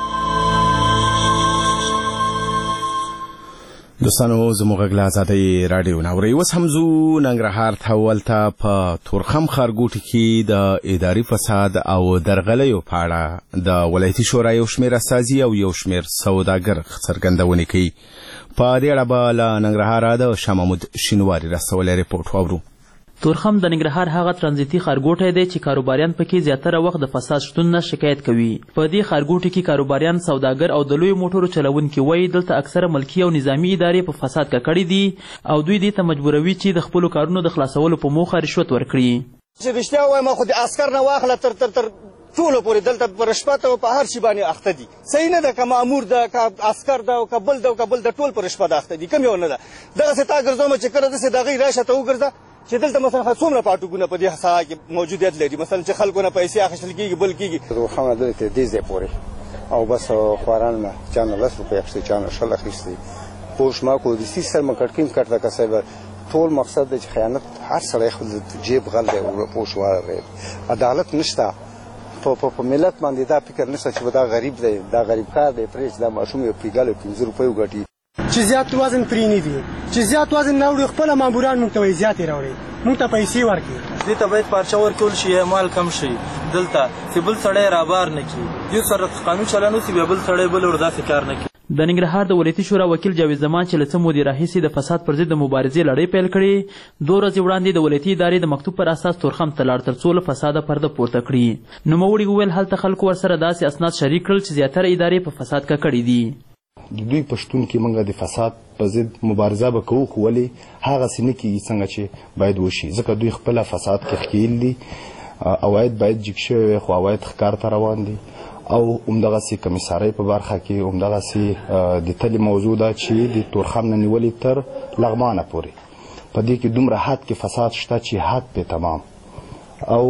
دوستانو زموږ غږ له ازادۍ راډیو نه اورئ. اوس هم ځو ننګرهار ته. ولته په تورخم ښارګوټي کې د اداري فساد او درغلیو په اړه د ولایتي شورا یو شمېر استازي او یو شمېر سوداګر څرګندونې کوي. په دې اړه به له ننګرهاره د شاه محمود شینواري راستولی رپورټ واورو. تورخم د ننګرهار هغه ترانزیتي ښارګوټی دی چې کاروباریان پکې زیاتره وخت د فساد شتون نه شکایت کوي. په دې ښارګوټي کې کاروباریان، سوداګر او د لویو موټرو چلوونکي وایي دلته اکثره ملکي او نظامي ادارې په فساد ککړې دي او دوی دې ته مجبوروي چې د خپلو کارونو د خلاصولو په موخه رشوت ورکړي. چې رښتیا ووایم خو د عسکر نه واخله تر تر تر ټولو پورې دلته په رشوت او په هر شي باندې اخته دي. صحیح نه ده که مامور ده که عسکر ده او که بل ده او که بل ده ټول په رشوت اخته دي. کوم یو نه ده. دغسې تا ګرځومه چې کله داسې د هغې راشه ته وګرځه چې دلته مثلا څومره پاټوکونه په دې ساحه کې موجودیت لري. مثلا چې خلکو نه پیسې اخیستل کېږي بل کېږي. روښانه دلته دې ځای پورې او بس خواران نه چا نه لس روپۍ اخیستې چا نه شل اخیستې پوش ما کو د سیستم کټکیم کټ دا کسبه ټول مقصد د خیانت هر سړی خو جیب غل دی او پوش واره عدالت نشته په ملت باندې دا فکر نشته چې دا غریب دی دا غریب کار دی پرېږ دا ماشوم یو پیګل پنځه روپۍ وګټي چې زیات وزن پرې نه دي چې زیات وزن نه وړي خپل ماموران موږ ته وایي زیاتې راوړي موږ ته پیسې ورکړي دې ته باید پارچه ورکول شي مال کم شي دلته چې بل سړی رابار نه کړي یو سره قانون چلن وسي بیا بل سړی بل ور داسې کار نه کوي. د ننګرهار د ولایتي شورا وکیل جاوید زمان چې له څه مودې راهیسې د فساد پر ضد د مبارزې لړۍ پیل کړې دوه ورځې وړاندې د ولایتي ادارې د مکتوب پر اساس تورخم ته لاړ تر څو له فساده پرده پورته کړي. نوموړي وویل هلته خلکو ورسره داسې اسناد شریک کړل چې زیاتره ادارې په فساد ککړې دي. د دوی پښتون کې موږ د فساد په ضد مبارزه به کوو خو ولې هغسې نه کېږي څنګه چې باید وشي ځکه دوی خپله فساد کې ښکیل دي عواید باید جګ شوی وي خو عواید ښکار ته روان دي او همدغسې کمیسارۍ په برخه کې همدغسې د تلې موضوع ده چې د تورخم نه نیولې تر لغمانه پورې په دې کې دومره حد کې فساد شته چې حد پې تمام او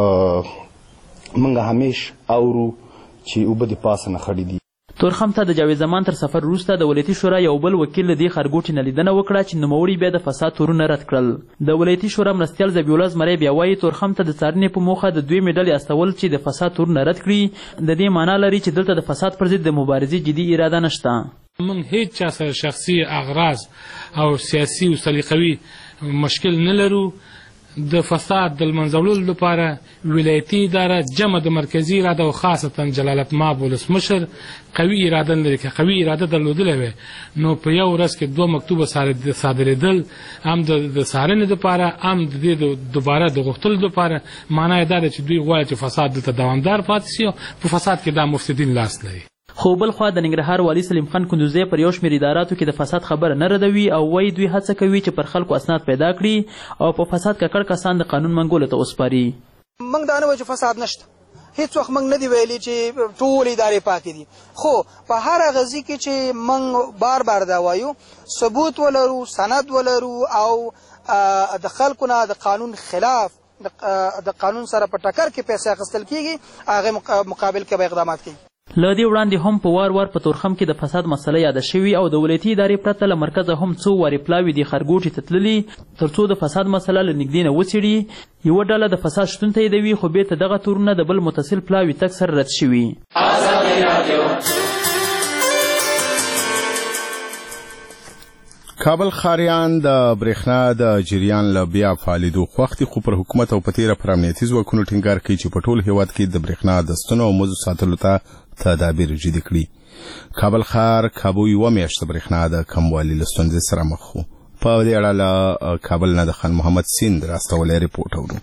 موږ همیش اورو چې اوبه د پاسه نه خړې دي. تورخم ته د جاوید زمان تر سفر وروسته د ولایتي شورا یو بل وکیل له دې خرګوټي نه لیدنه وکړه چې نوموړي بیا د فساد تورونه رد کړل. د ولایتي شورا مرستیال ذبیح زمری بیا وایي تورخم ته د څارنې په موخه د دویمې ډلې استول چې د فساد تورونه رد کړي د دې معنا لري چې دلته د فساد پر ضد د مبارزې جدي اراده نشته. موږ هیڅ چا سره شخصي اغراض او سیاسي او سلیقوي مشکل نه لرو. د فساد د منځولو لپاره ولایتي اداره جمع د مرکزي اراده او خاصتا جلالت مآب ولسمشر قوي اراده لري که قوي اراده درلودلې وي نو په یو ورځ کې دوه مکتوبه صادرېدل هم د څارنې لپاره هم د دې دوباره د غوښتلو لپاره معنا یې دا ده چې دوی غواړي چې فساد دلته دوامدار پاتې شي او په فساد کې دا مفسدین لاس لري. خو بل خوا د ننګرهار والي سلیم خان کندوزی پر یو شمېر اداراتو کې د فساد خبره نه ردوي او وایي دوی هڅه کوي چې پر خلکو اسناد پیدا کړي او په فساد ککړ کسان د قانون منګولو ته وسپاري. موږ دا نه وایو چې فساد نشته هیڅ وخت موږ نه دی ویلي چې ټول ادارې پاکې دي خو په هر هغه ځای کې چې موږ بار بار دا وایو ثبوت ولرو سند ولرو او د خلکو نه د قانون خلاف د قانون سره په ټکر کې پیسې اخیستل کېږي هغې مقابل کې به اقدامات کوي. له دې وړاندې هم په وار وار په تورخم کې د فساد مسله یاده شوې او د ولایتي ادارې پرته له مرکزه هم څو وارې پلاوي دي خرګوټي ته تللي تر څو د فساد مسله له نږدې نه وڅېړي. یوه ډله د فساد شتون تاییدوي خو بېرته دغه تورونه د بل متصل پلاوي تګ سره رد شوي. کابل ښاریان د برېښنا د جریان له بیا فعالېدو خوښ دي خو پر حکومت او په تېره پر امنیتي ځواکونو ټینګار کوي چې په ټول هېواد کې د برېښنا د ستنو او مزو ساتلو ته تدابیر جدي کړي. کابل ښار کابو یوه میاشت برېښنا د کموالي له ستونزې سره مخ و. په دې اړه له کابل نه د خان محمد سیند راستولی ریپورټ اورو.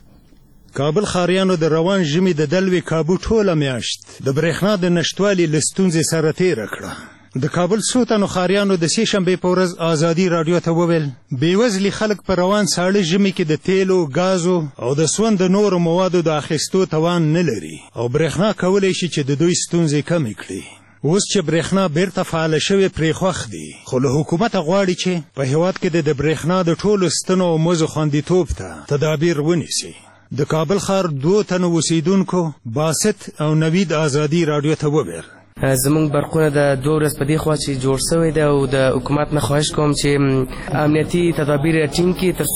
کابل ښاریانو د روان ژمي د دلوي کابو ټوله میاشت د برېښنا د نشتوالي له ستونزې سره تېره کړه. د کابل څو تنو ښاریانو د سې شنبې په ورځ ازادي راډیو ته وویل بېوزلي خلک په روان ساړه ژمي کې د تیلو ګازو او د سون د نورو موادو د اخیستو توان نه لري او برېښنا کولی شي چې د دوی ستونزې کمې کړي. اوس چې برېښنا بیرته فعاله شوې پرې خوښ دي خو له حکومته غواړي چې په هېواد کې د برېښنا د ټولو ستنو او مزو خوندیتوب ته تدابیر ونیسي. د کابل ښار دوو تنو اوسېدونکو باسط او نوید ازادي راډیو ته وویل زمونږ برقونه د دوه ورځ په دې خوا چې جوړ شوی دی او د حکومت نه خواهش کوم چې امنیتي تدابیر ټینګ کړي تر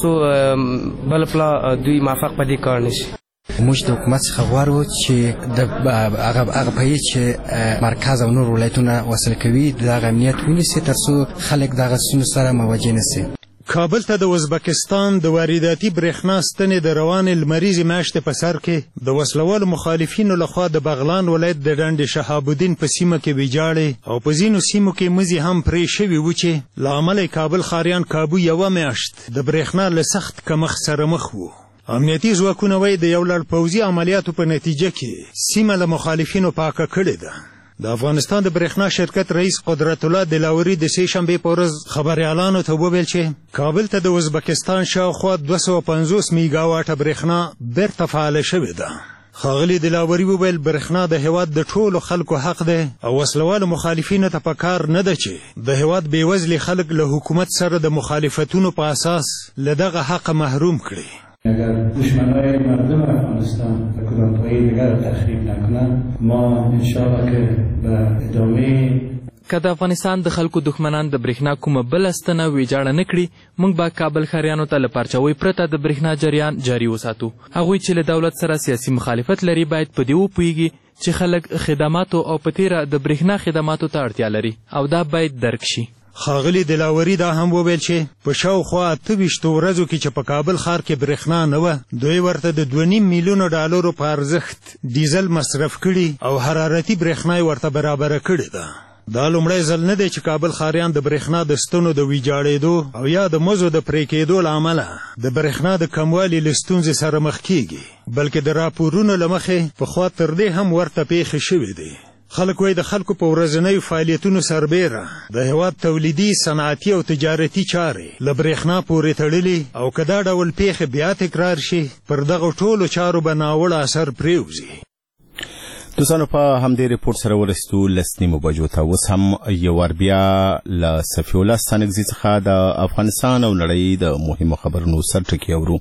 څو بل پلا دوی موافق په دې کار نشي. موږ د حکومت څخه غواړو چې د هغه پایې چې مرکز او نور ولایتونه وصل کوي د هغه امنیت ونیسي تر څو خلک دغه ستونزو سره مواجه نشي. کابل ته د ازبکستان د وارداتي برېښنا ستنې د روانې لمریزې میاشتې په سر کې د وسلوالو مخالفینو لخوا د بغلان ولایت د ډنډ شهاب الدین په سیمه کې ویجاړې او په ځینو سیمو کې مزي هم پرې شوي وو چې له امله کابل ښاریان کابو یوه میاشت د برېښنا له سخت کمښت سره مخ وو. امنیتي ځواکونه وایي د یو لړ پوځي عملیاتو په نتیجه کې سیمه له مخالفینو پاکه کړې ده. د افغانستان د برېښنا شرکت رئیس قدرت الله دلاوري د سې شنبې په ورځ خبریالانو ته وویل چې کابل ته د ازبکستان شاوخوا دوه سوه پنځوس میګا واټه برېښنا بیرته فعاله شوې ده. ښاغلي دلاوري وویل برېښنا د هېواد د ټولو خلکو حق دی او وسلوالو مخالفینو ته پکار نه ده چې د هېواد بېوزلي خلک له حکومت سره د مخالفتونو په اساس له دغه حقه محروم کړي. اگر دشمنای مردم افغانستان به کدام پایی دیگر تخریب نکنند ما انشاءالله که به ادامه که د افغانستان د خلکو دښمنان د برېښنا کومه بله ستنه ویجاړه نه کړي، موږ به کابل ښاریانو ته له پارچاوۍ پرته د برېښنا جریان جاري وساتو. هغوی چې له دولت سره سیاسي مخالفت لري باید په دې وپوهیږي چې خلک خدماتو او په تیره د برېښنا خدماتو ته اړتیا لري او دا باید درک شي. ښاغلي دلاوري دا هم وویل چې په شاوخوا اته ویشتو ورځو کې چې په کابل ښار کې برېښنا نه وه، دوی ورته د دوه نیم میلیونو ډالرو په ارزښت ډیزل مصرف کړي او حرارتي برېښنا یې ورته برابره کړې ده. دا لومړی ځل نه دی چې کابل ښاریان د برېښنا د ستنو د ویجاړېدو او یا د مزو د پرې کېدو له امله د برېښنا د کموالي له ستونزې سره مخ کېږي، بلکې د راپورونو له مخې پخوا تر دې هم ورته پیښې شوې دي. خلک وایي د خلکو په ورځنیو فعالیتونو سربیره د هېواد تولیدي، صنعتي او تجارتي چارې له برېښنا پورې تړلي او که دا ډول پیښې بیا تکرار شي پر دغو ټولو چارو به ناوړه اثر پرېوځي. دوستانو په همدې ریپورټ سره ورسېدو لس نیمو بجو ته. اوس هم یو وار بیا له صفي الله ستانکزي څخه د افغانستان او نړۍ د مهمو خبرونو سرټکي اورو.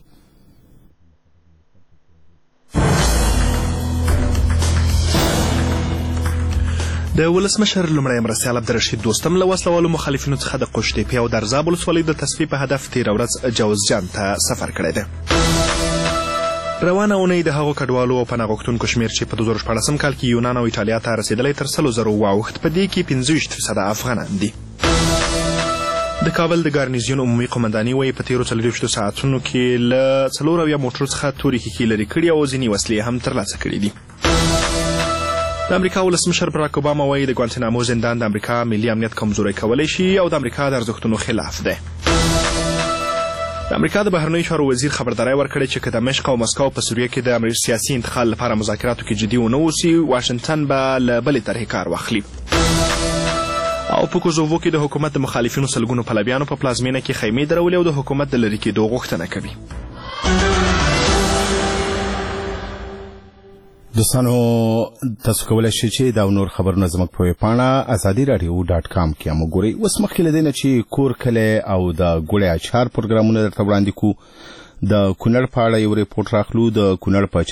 د ولسمشر لومړی مرستیال عبدالرشید دوستم له وسلوالو مخالفینو څخه د قوشتېپې او درزاب ولسوالۍ د تصفیې په هدف تېره ورځ جوزجان ته سفر کړی دی. روانه اونۍ د هغو کډوالو او پناه غوښتونکو شمېر چې په دوه زره شپاړسم کال کې یونان او ایټالیا ته رسېدلی تر سلو زرو واوښت، په دې کې پنځه ویشت فیصده افغانان دي. د کابل د ګارنیزیون عمومي قمنداني وایي په تېرو څلوېښتو ساعتونو کې له څلور اویا موټرو څخه تورې ښیښې لرې کړي او ځینې وسلې هم ترلاسه کړي دي. د امریکا ولسمشر براک اوباما وایي د ګوانتنامو زندان د امریکا ملي امنیت کمزوری کولی شي او د امریکا د ارزښتونو خلاف دی. د امریکا د بهرنیو چارو وزیر خبرداری ورکړې چې که دمشق او مسکو په سوریه کې د سیاسي انتقال لپاره مذاکراتو کې جدي ونه اوسي، واشنګټن به له بلې طرحې کار واخلي. او په کوزوو کې د حکومت د مخالفینو سلګونو پلویانو په پلازمینه کې خیمې درولې او د حکومت د لرې کېدو غوښتنه کوي. دوستانو تاسو کولی شئ چې دا نور خبرونه زموږ په ویبپاڼه ازادي راډیو ډاټ کام کې هم وګورئ. اوس مخکې له دې نه چې کور کلی او د ګوړې اچار پروګرامونه درته وړاندې کړو، د کونړ په اړه یو ریپورټ راخلو. د کونړ په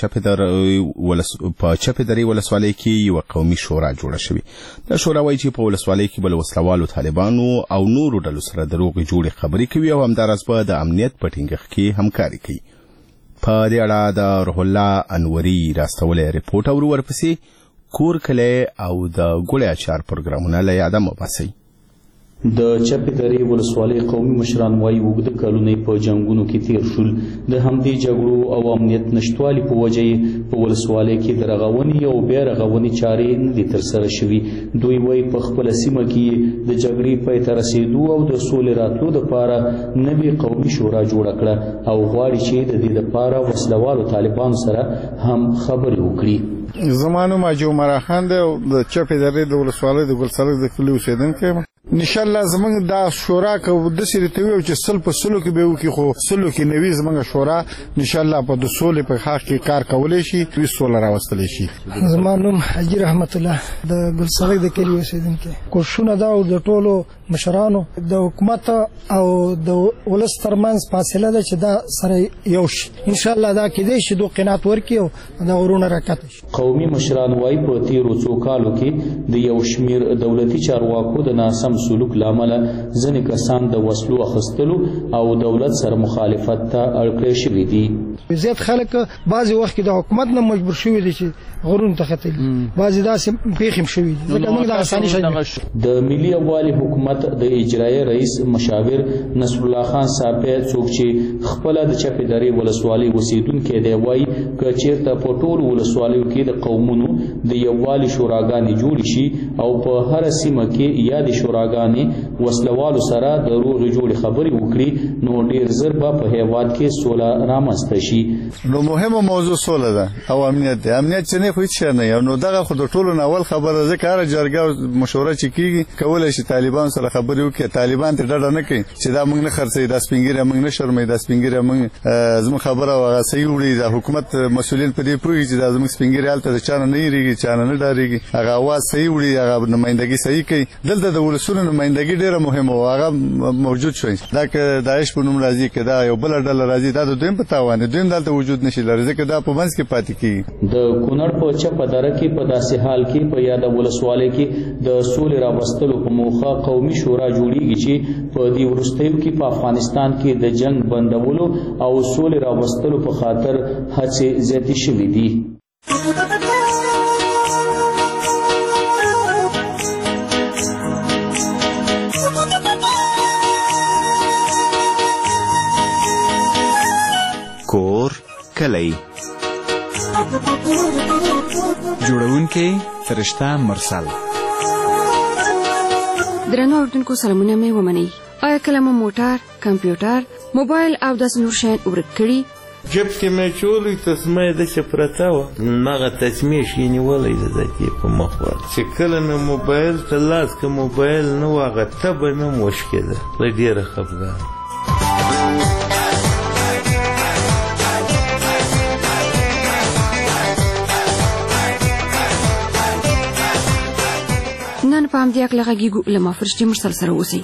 چپې درې ولسوالۍ کې یوه قومي شورا جوړه شوې. دا شورا وایي چې په ولسوالۍ کې به له وسلوالو طالبانو او نورو ډلو سره د روغې جوړې خبرې کوي او همداراز به د امنیت په ټینګښت کې همکاري کوي. په دې اړه د روح الله انوري راستولی ریپورټ او ورپسې کور کلی او د ګوړې اچار پروګرامونه له یاده مه باسئ. د چپې درې ولسوالۍ قومي مشران وایي اوږده کلونه په جنګونو کې تیر شول، د همدې جګړو او امنیت نشتوالي په وجه یې په ولسوالۍ کې د رغونې او بیا رغونې چارې نه دي ترسره شوي. دوی وایي په خپله سیمه کې د جګړې پای ته رسېدو او د سولې راتلو دپاره نوې قومي شورا جوړه کړه او غواړي چې د دې دپاره وسلوالو طالبانو سره هم خبرې وکړي. زما نوم حاجي عمر خان دی او د چپې درې د ولسوالۍ د ګلسرک د کلي اوسېدونکی یم. انشاءالله زمونږ دا شورا که داسې درته وویو چې سل په سلو کې به وکړي، خو سلو کې نوي زمونږ شورا انشاءالله په د سولې په حق کې کار کولی شي، دوی سوله راوستلی شي. زما نوم حاجي رحمت الله د ګلسرک د کلي اوسېدونکی. کوښښونه دا او د ټولو مشرانو د حکومت او د ولس ترمنځ فاصله ده چې دا سره یو شي. انشاءالله دا کېدی شي دوی قناعت ورکړي او دا غرونه راکته شي. قومي مشران وایي په تېرو څو کالو کې د یو شمېر دولتي چارواکو د ناسم سلوک له امله ځینې کسان د وسلو اخیستلو او دولت سره مخالفت ته اړ کړی شوي دي. زیات خلک بعضې وخت کې د حکومت نه مجبور شوي دي چې غرونو ته ختلي، بعضې داسې پېښې هم شوي دي. ځکه موږ د اساني شی د ملي یووالي حکومت د اجرایي رئیس مشاور نصر الله خان صاحب څوک چې خپله د چپې درې ولسوالۍ اوسېدونکی دی وایي که چېرته په ټولو ولسوالیو کې د قومونو د یووالي شوراګانې جوړې شي او په هره سیمه کې یادې شوراګانې وسلوالو سره د روغې جوړې خبرې وکړي نو ډېر زر به په هېواد کې سوله رامنځته شي. نو مهمه موضوع سوله ده او امنیت دی. امنیت چې نه خو هېڅ شی نه یو، نو دغه خو د ټولو نه اول خبره ده. ځکه هره جرګه او مشوره چې کېږي کولی شي طالبانو سره خبرې وکړي. طالبان ته ډډه نه کوي چې دا موږ نه خرڅوي، دا سپین ږیري موږ نه شرموي، دا سپین ږیري موږ زموږ خبره هغه صحیح وړي. د حکومت مسؤلین په دې پوهېږي چې دا زموږ سپین ږیري هلته د چا نه نه هېرېږي، چا نه نه ډارېږي، هغه اواز صحیح وړي، هغه نمایندګي صحیح کوي. دلته د ولسونو نمایندګي ډېره مهمه وه، هغه موجود شوی. دا که داعش په نوم راځي، که دا یو بله ډله راځي، دا د دویم په تاوان دی. دویم دلته وجود نشي لري ځکه دا په منځ کې پاتې کیږي. د کونړ په چپه دره کې په داسې حال کې په یاده ولسوالۍ کې د سولې راوستلو په موخه قومي شورا جوړیږي چې په دې وروستیو کې په افغانستان کې د جنگ بندولو او سولې راوستلو په خاطر هڅې زیاتې شوې دي. کور کلی جوړونکې فرشته مرسل. درنو اردوونکو سلامونه مې ومنئ. آیا کله مو موټر، کمپیوټر، موبایل او داسې نور شیان ورک کړي؟ جب کې مې چولې تسمه یې داسې پرته وه، هماغه تسمې یې نیولی د ذاتي په مخ ور چې کله مې موبایل ته لاس که موبایل نه و هغه تبه مې هم وشکېده. له ډېره خفګان نن په همدې هکله غږیږو له ما فرشتې مرسل سره اوسئ.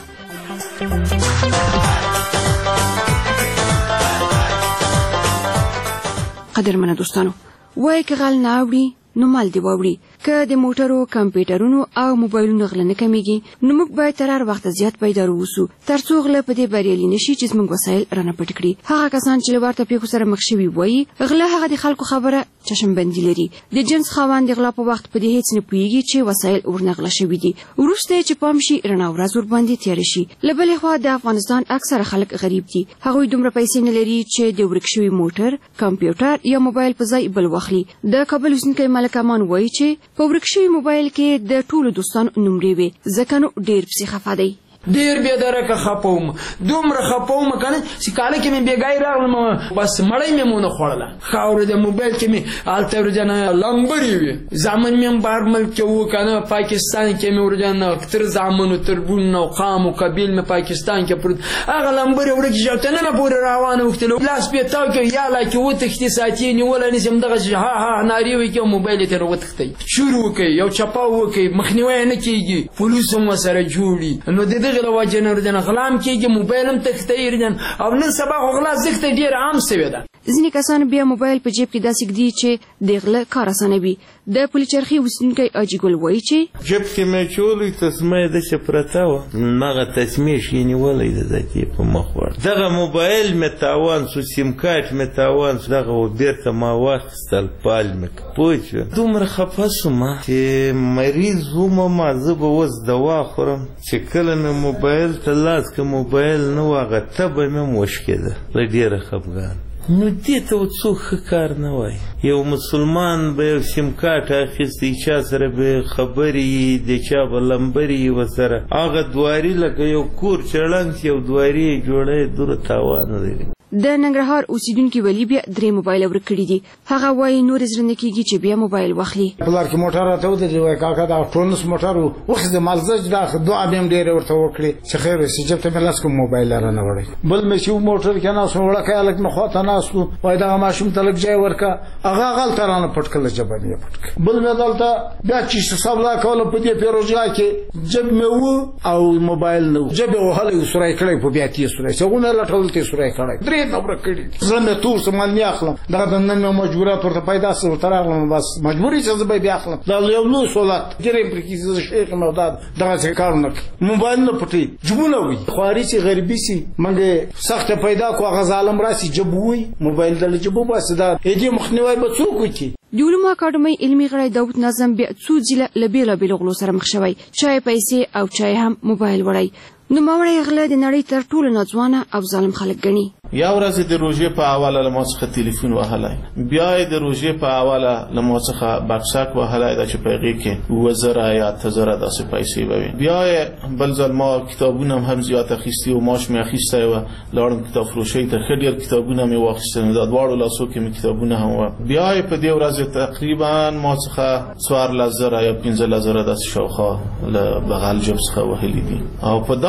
قدرمنه دوستانو، وایي که غل نه اوړي نو مال دی واوړي. که د موټرو، کمپیوټرونو او موبایلونو غله نه کمیږي نو موږ باید تر هر وخته زیات بیدار اوسو ترڅو غله په دې بریالي نشي چې زموږ وسایل رانه پټ کړي. هغه کسان چې له ورته پیښو سره مخ شوي وایي غله هغه د خلکو خبره چشمبندي لري. د جنس خاوند د غلا په وخت په دې هیڅ نه پوهیږي چې وسایل ورنه غلا شوي دي. وروسته چې پام شي رڼا ورځ ورباندې تیاره شي. له بلې خوا د افغانستان اکثره خلک غریب دي. هغوی دومره پیسې نه لري چې د ورک شوي موټر، کمپیوټر یا موبایل په ځای بل واخلي. د کابل اوسېدونکی ملک امان وایي چې په ورک شوي موبایل کې د ټولو دوستانو نمرې وي ځکه نو ډېر پسې خفه دی. ډېر بې درکه خفه وم، دومره خفه وم که نه چې کاله کې مې بېګای راغلم بس مړۍ مې مونه خوړله. خاوره د موبایل کې مې هلته ورجانه لمبرې وې. زامن مې هم بهر ملک کې وو که نه پاکستان کې مې ورجانه تر زامنو تربون او قام و قبیل مې پاکستان کې پروت هغه لمبرې وړکې چې تر ننه پورې روانه وختلو لاس پې تاو کړ یا لا کې وتښتې ساعت یې نیولی نشي همدغسې ها ها نارې وکړي او موبایل یې ترې وتښتی. شور وکړئ یو چپاو وکړئ مخنیوی یې نه کېږي. پولیس هم ورسره جوړي. نو د دغې له وجې نه ورجانه غلام کېږي موبایل هم تښتی ورجانه او نن سبا خو غلا زښته ډېره عام سوې ده. ځینې کسان بیا موبایل په جیب کې داسې ږدي چې د غله کار اسانوي. د پلچرخي اوسېدونکی حاجي ګل وایي چې جب کې مې چولې تسمه یې داسې پرته وه، هماغه تسمې یې نیولی د ذاتي په مخ ور. دغه موبایل مې تاوان سو، سیم کارت مې تاوان سو، دغه و بېرته ما واخیستل پال مې که پوه شوې. دومره خفه سومه چې مریض ومه زه به اوس دوا خورم چې کله مې موبایل ته لاس که موبایل نه و هغه تبه مې هم وشکېده. له ډېره خفګان نو دې ته څوک ښه کار نه وایي. یو مسلمان به یو سیم کارت اخیستی چا سره به خبرې یي د چا به لمبرې یي ورسره هغه دواري لکه یو کور چې ړنګ شي یو دواري یې جوړی دوره تاوان لري. د ننګرهار اوسېدونکي ولي بیا درې موبایل ورک کړي دي. هغه وایي نور زړه نه کېږي چې بیا موبایل واخلي. پلار کې موټر راته ودرېد وایي کاکا دا ټولنس موټر و وخېږه مالزج دا دعا مې هم ډېرې ورته وکړې چې خیر وسي جب ته مې لاس کوم موبایل رانه وړی. بل مې چې موټر کې ناست وم وړکی هلک مې خواته ناست و وایي دغه ماشوم ته لږ ځای ورکړه هغه هغلته رانه پټ کړله جبه مې یې پټ کړه. بل مې دلته بیا چې سبلا کوله په دې پیروژه کې جب مې و او موبایل نه و جب یې وهلی و سوری کړی په بیا تې سوری څغونه یې لټول ته یې سوری کړی درې نه ورک کړي. زه مې تور سامان نه اخلم دغه د نن مې مجبوریت ورته پیدا سو ورته راغلم بس مجبوري چې زه به بیا اخلم. دا یو لوی سولات ډېرې پرې کې زه شیخ موداد دغسې کار نه کوي. موبایل نه پټوي جبونه وي خواري چې غریبي سي منګې سخته پیدا کو هغه ظالم راسي جب وي موبایل دله جبو باسي دا دې مخنیوی به څوک وکړي. د علومو اکاډمۍ علمي غړی داود ناظم بیا څو ځله له بېلابېلو غلو سره مخ شوی چای پیسې او چای هم موبایل وړی. نوموړی غله د نړۍ تر ټولو ناځوانه او ظالم خلک ګڼي. یا ورځ د روژې په حواله له ما څخه تلیفون وهلی، بیا یې د روژې په حواله له ما څخه بکسک وهلی ده چې په هغې کې اووه زره یا اته زره داسې پیسې به وي. بیا یې بل ځل ما کتابونه هم زیات اخیستي و ماش مې اخیستی وه لاړم کتاب فروشۍ ته ښه ډېر کتابونه مې واخیستل نو دا دواړو لاسو کې مې کتابونه هم وه. بیا یې په دې ورځ تقریبا ما څخه څوارلس زره یا پنځلس زره داسې شاوخوا له بغل جب څخه وهلي دي او په داسې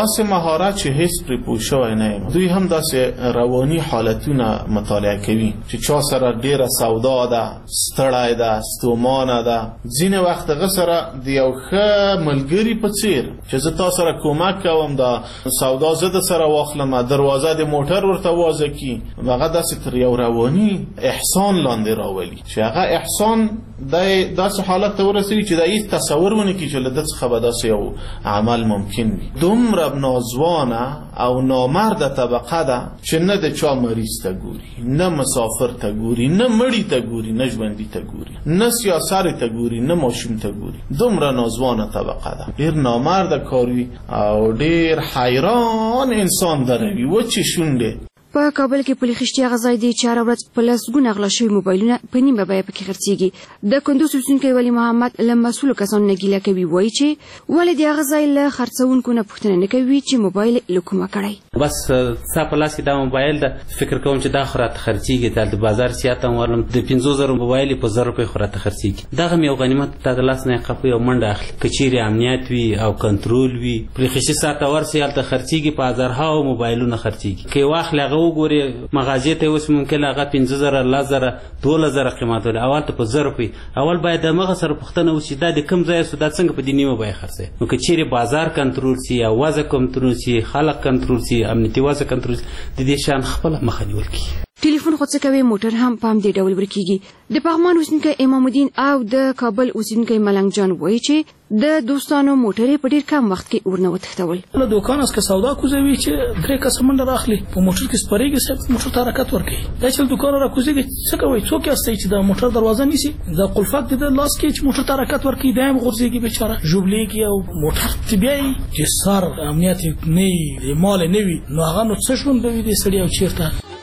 داسې مهارت چې هیڅ پرې پوه شوی نه یم. دوی هم داسې رواني حالتونه مطالعه کوي چې چا سره ډیره سودا ده، ستړی ده، ستومانه ده. ځینې وخت هغه سره د یو ښه ملګري په څیر چې زه تا سره کومک کوم، دا سودا زه د سره واخلم، دروازه د موټر ورته وازه کی، هغه داسې تر یو رواني احسان لاندې راولي چې هغه احسان د داسې حالت ته ورسوي چې د هیڅ تصور ونه کړي چې له ده څخه به داسې یو عمل ممکن وي. دومره نازوانه او نامرده طبقه ده چې نه د چا مریض ته ګوري، نه مسافر ته ګوري، نه مړي ته ګوري، نه ژوندي ته ګوري، نه سیاسر ته ګوري، نه ماشوم ته ګوري. دومره نازوانه طبقه ده، ډیر نامرده کار وي او ډیر حیران انسان دروي وچې شونډې. په کابل کې پولي خشتي غځای دي چې هره ورځ په لسګونه غلا شوي موبایلونه په نیمه بیه پکې خرڅېږي. د کندوز اوسیدونکی ولی محمد له مسؤلو کسانو نه ګیله کوي، وایي چې ولې د هغه ځای له خرڅوونکو نه پوښتنه نه کوي چې موبایل له کومه کړی. بس ستا په لاس کې دا موبایل ده، فکر کوم چې دا خو راته خرڅېږي، دا د بازار سیاته هم ورلم، د پنځو زرو موبایل په زر روپۍ خو راته خرڅېږي. دغه م یو غنیمت تا د لاس نه یې قپوي او منډه اخلي. که چیرې امنیت وي او کنټرول وي، پولي خشتي ساعته ورسې هلته خرڅېږي، په هزارهاو موبایلونه خرڅېږي. که یې واخلې هغه وګورې مغازې ته اوس ممکن هغه پنځه زره، لس زره، دولس زره قیمت ولري، اول ته په زر روپۍ. اول باید د مغه سره پوښتنه وشي دا د کوم ځای سو، دا څنګه په دې نیمه بیه خرڅوي. نو که چیرې بازار کنټرول سي یا وضع کنټرول سي، خلک کنټرول سي، امنیتي وضع کنټرول سي، د دې شان خپله مخه نیول کېږي. ټلیفون خو څه کوي، موټر هم په همدې ډول ورکېږي. د پغمان اوسیدونکی امام الدین او د کابل اوسیدونکی ملنګ جان وایي چې د دوستانو موټرې په ډېر کم وخت کې ورنه وتښتول. له دوکان څخه سودا کوزوي چې درې کسه منډه راخلي، په موټر کې سپریږي، صاحب موټر ته حرکت ورکوي. دا چې دوکان را کوزيږي څه کوي، څوک یاستئ چې د موټر دروازه نیسي، د قلفک د لاس کې چې موټر ته حرکت ورکوي، دا هم غورځيږي بیچاره ژوبلېږي او موټر طبيعي چې سر امنیت نه مال نه وي، نو هغه نو څه شون به وي د سړی او چیرته.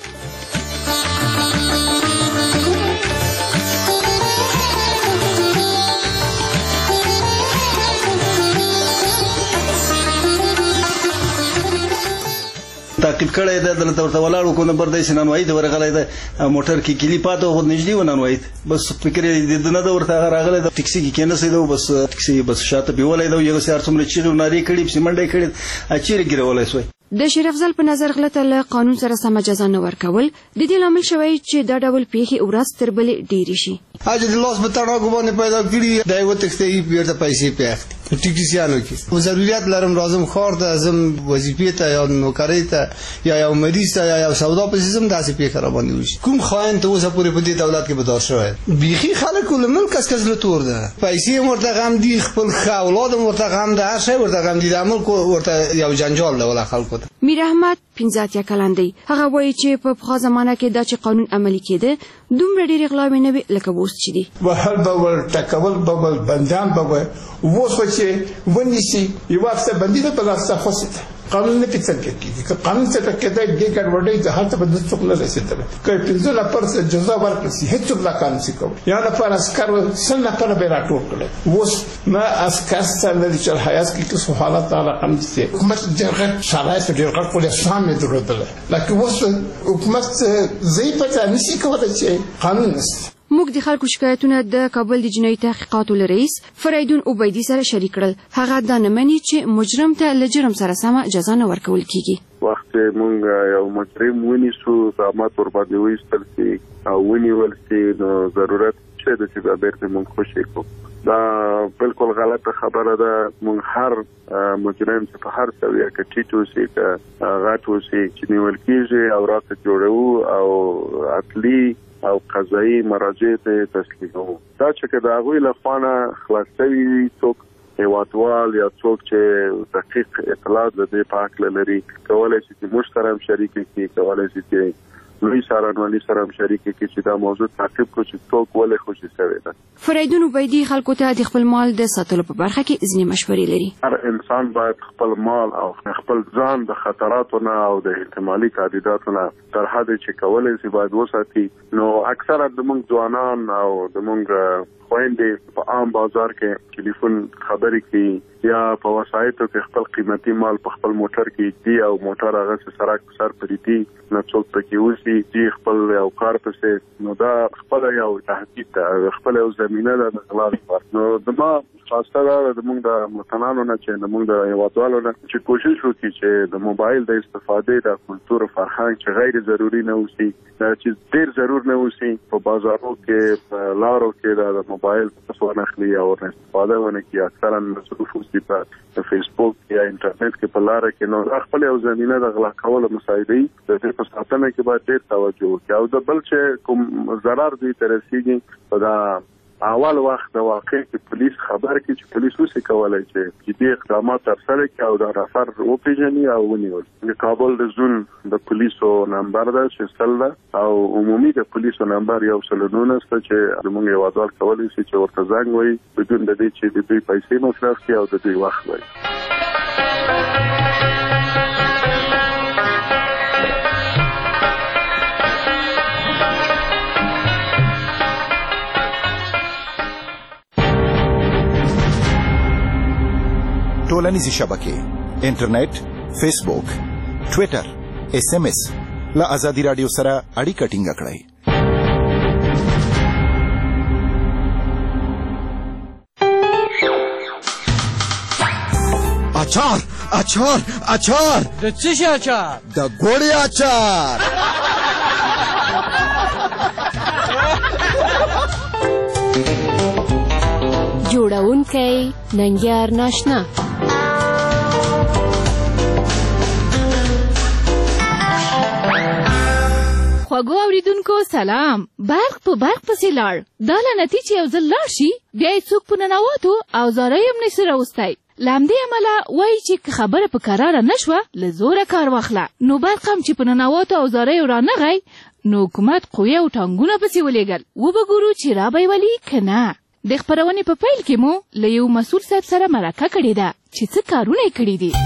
تعقیب کړی ده، دلته ورته ولاړ وکړو، نمبر دی چې نن وایي د ورغلی ده موټر کې کلي پاته خو نږدې و، نن وایي بس فکر یې د نه ده ورته هغه راغلی ده، ټکسي کې کېنستی ده، بس ټکسي بس شاته بیولی ده، یو سهار څومره چیغې و نارې کړي، پسې منډه یې کړې، چیرې ګیرولی سوی. د شیر افضل په نظر غلطه له قانون سره سمه جزا نه ورکول د دې لامل شوی چې دا ډول پیښې ورځ تر بلې ډېرې شي. اجه د لاس په تړاو باندې پیدا کړي دا یو تخته یې پیرته پیسې پیاخت ټیکسیانو کې ضرورت لرم لازم خور ته زم وظیفې ته یا نوکری ته یا یو مریض ته یا یو سودا په سیستم داسې پیښه را باندې وشي. کوم خاين ته اوسه پورې په دې دولت کې بدار شوی بيخي خلک ول ملک کس کس له تور ده پیسې ورته غم دي، خپل اولاد ورته غم ده، هر شی ورته غم دي، د عمل کو ورته یو جنجال ده ولا خلکو ته. میر احمد پنځه اتیا کلن دی. هغه وایي چې په پخوا زمانه کې دا چې قانون عملي کېده دومره ډېرې غلاوې نه وې لکه اوس چې دي. وهل به ول ټکول به ول بندیان به وو اوس چې ونیسي یو افسر بندي ته په لاس خاصه قانون نه پیڅل کېږي که قانون څخه کېدای دې ګډ وډې ځه هڅه به د څوک نه رسېدل که پنځه لا پر جزا ورکړي هیڅ لا قانون څه کوي یا نه پر اسکر سن نه پر به راټول کړي اوس ما اسکر سره د چل حیات کې څه حالات تعالی قم دي حکومت جرګه شالای سره جرګه کولې سامې درته لکه اوس حکومت زی پته نشي کولای چې قانون نشي. موږ د خلکو شکایتونه د کابل د جنایي تحقیقاتو له رئیس فریدون عبیدي سره شریک کړل. هغه دا نه مني چې مجرم ته له جرم سره سمه جزا نه ورکول کیږي. وخت موږ یو مجرم ونیسو زعامت ور باندې وایستل شي او ونیول شي نو ضرورت شته چې به بیرته موږ خوشی کو. دا بالکل غلطه خبره ده. موږ هر مجرم چې په هر سویه کې ټیټ اوسي که غټ اوسي چې نیول کیږي او راته جوړو او اصلي او قضایي مراجع ته تسلیمو. دا چې د هغوی له خوا نه خلاصوي څوک هیوادوال یا څوک چې دقیق اطلاعات د دې په هکله لري کولی شي چې موږ سره هم شریک کړي، کولی شي چې لوی څارنوالي سره هم شریک کړي چې دا موضوع تعقیب کړو چې څوک ولې خوشي شوی ده. فریدون عبیدي خلکو ته د خپل مال د ساتلو په برخه کې ځینې مشورې لري. هر انسان باید خپل مال او خپل ځان د خطراتو نه او د احتمالي تهدیداتو نه تر حده چې کولی شي باید وساتي. نو اکثره زموږ ځوانان او زموږ خويندې په عام بازار کې ټلیفون خبرې کوي یا په وسایطو کې خپل قیمتي مال په خپل موټر کې دی او موټر هغه سره سر پریدي نه څوک پکې اوسي شي چې خپل یو کار پسې نو دا خپل یو تهدید ده خپل یو زمینه ده د غلا لپاره نو دما خاصه دا د موږ د متنانو نه چې د موږ د هیوادوالو نه چې کوشش وکړي چې د موبایل د استفادې د کلتور او فرهنګ چې غیر ضروري نه اوسي چې ډیر ضرور نه اوسي په بازارو کې په لارو کې د موبایل څخه نخلي او استفاده ونه کړي اکثرا مصروف اوسي په فیسبوک یا انټرنیټ کې په لار کې نو خپل یو زمينه د غلا کولو مسایدي د دې په ساتنه کې باید ډیر توجه وکړي او د بل چې کوم ضرر دي ترسيږي په دا اول وخت د واقع کې پولیس خبر کې چې پولیس وسې کولای چې جدي اقدامات ترسره کړي او دا رفر وپیژني او ونیول د کابل د زون د پولیسو نمبر ده چې سل ده او عمومي د پولیسو نمبر یو سل نونه ست چې موږ یو ډول کولای شي چې ورته زنګ وي بدون د دې چې د دوی پیسې مصرف کړي او د دوی وخت وي ټولنیزې شبکې انټرنیټ فیسبوک ټویټر اس ام اس له ازادي راډیو سره اړیکه ټینګه کړئ اچار اچار اچار د څه شي اچار د ګوړې اچار جوړونکی ننګیار ناشنا خوږو اوریدونکو سلام برق په برق پسې لاړ دا لعنتي چې یو ځل لاړ شي بیا یې څوک په ننواتو او زاره یې هم نشي راوستی له همدې امله وایي چې که خبره په کراره نه شوه له زوره کار واخله نو برق هم چې په ننواتو او زاره یې رانغی نو حکومت قوې او ټانګونه پسې ولېږل وبه ګورو چې را به یې ولي که نه د خپرونې په پیل کې مو له یو مسؤل صاحب سره مرکه کړې ده چې څه کارونه یې کړي دي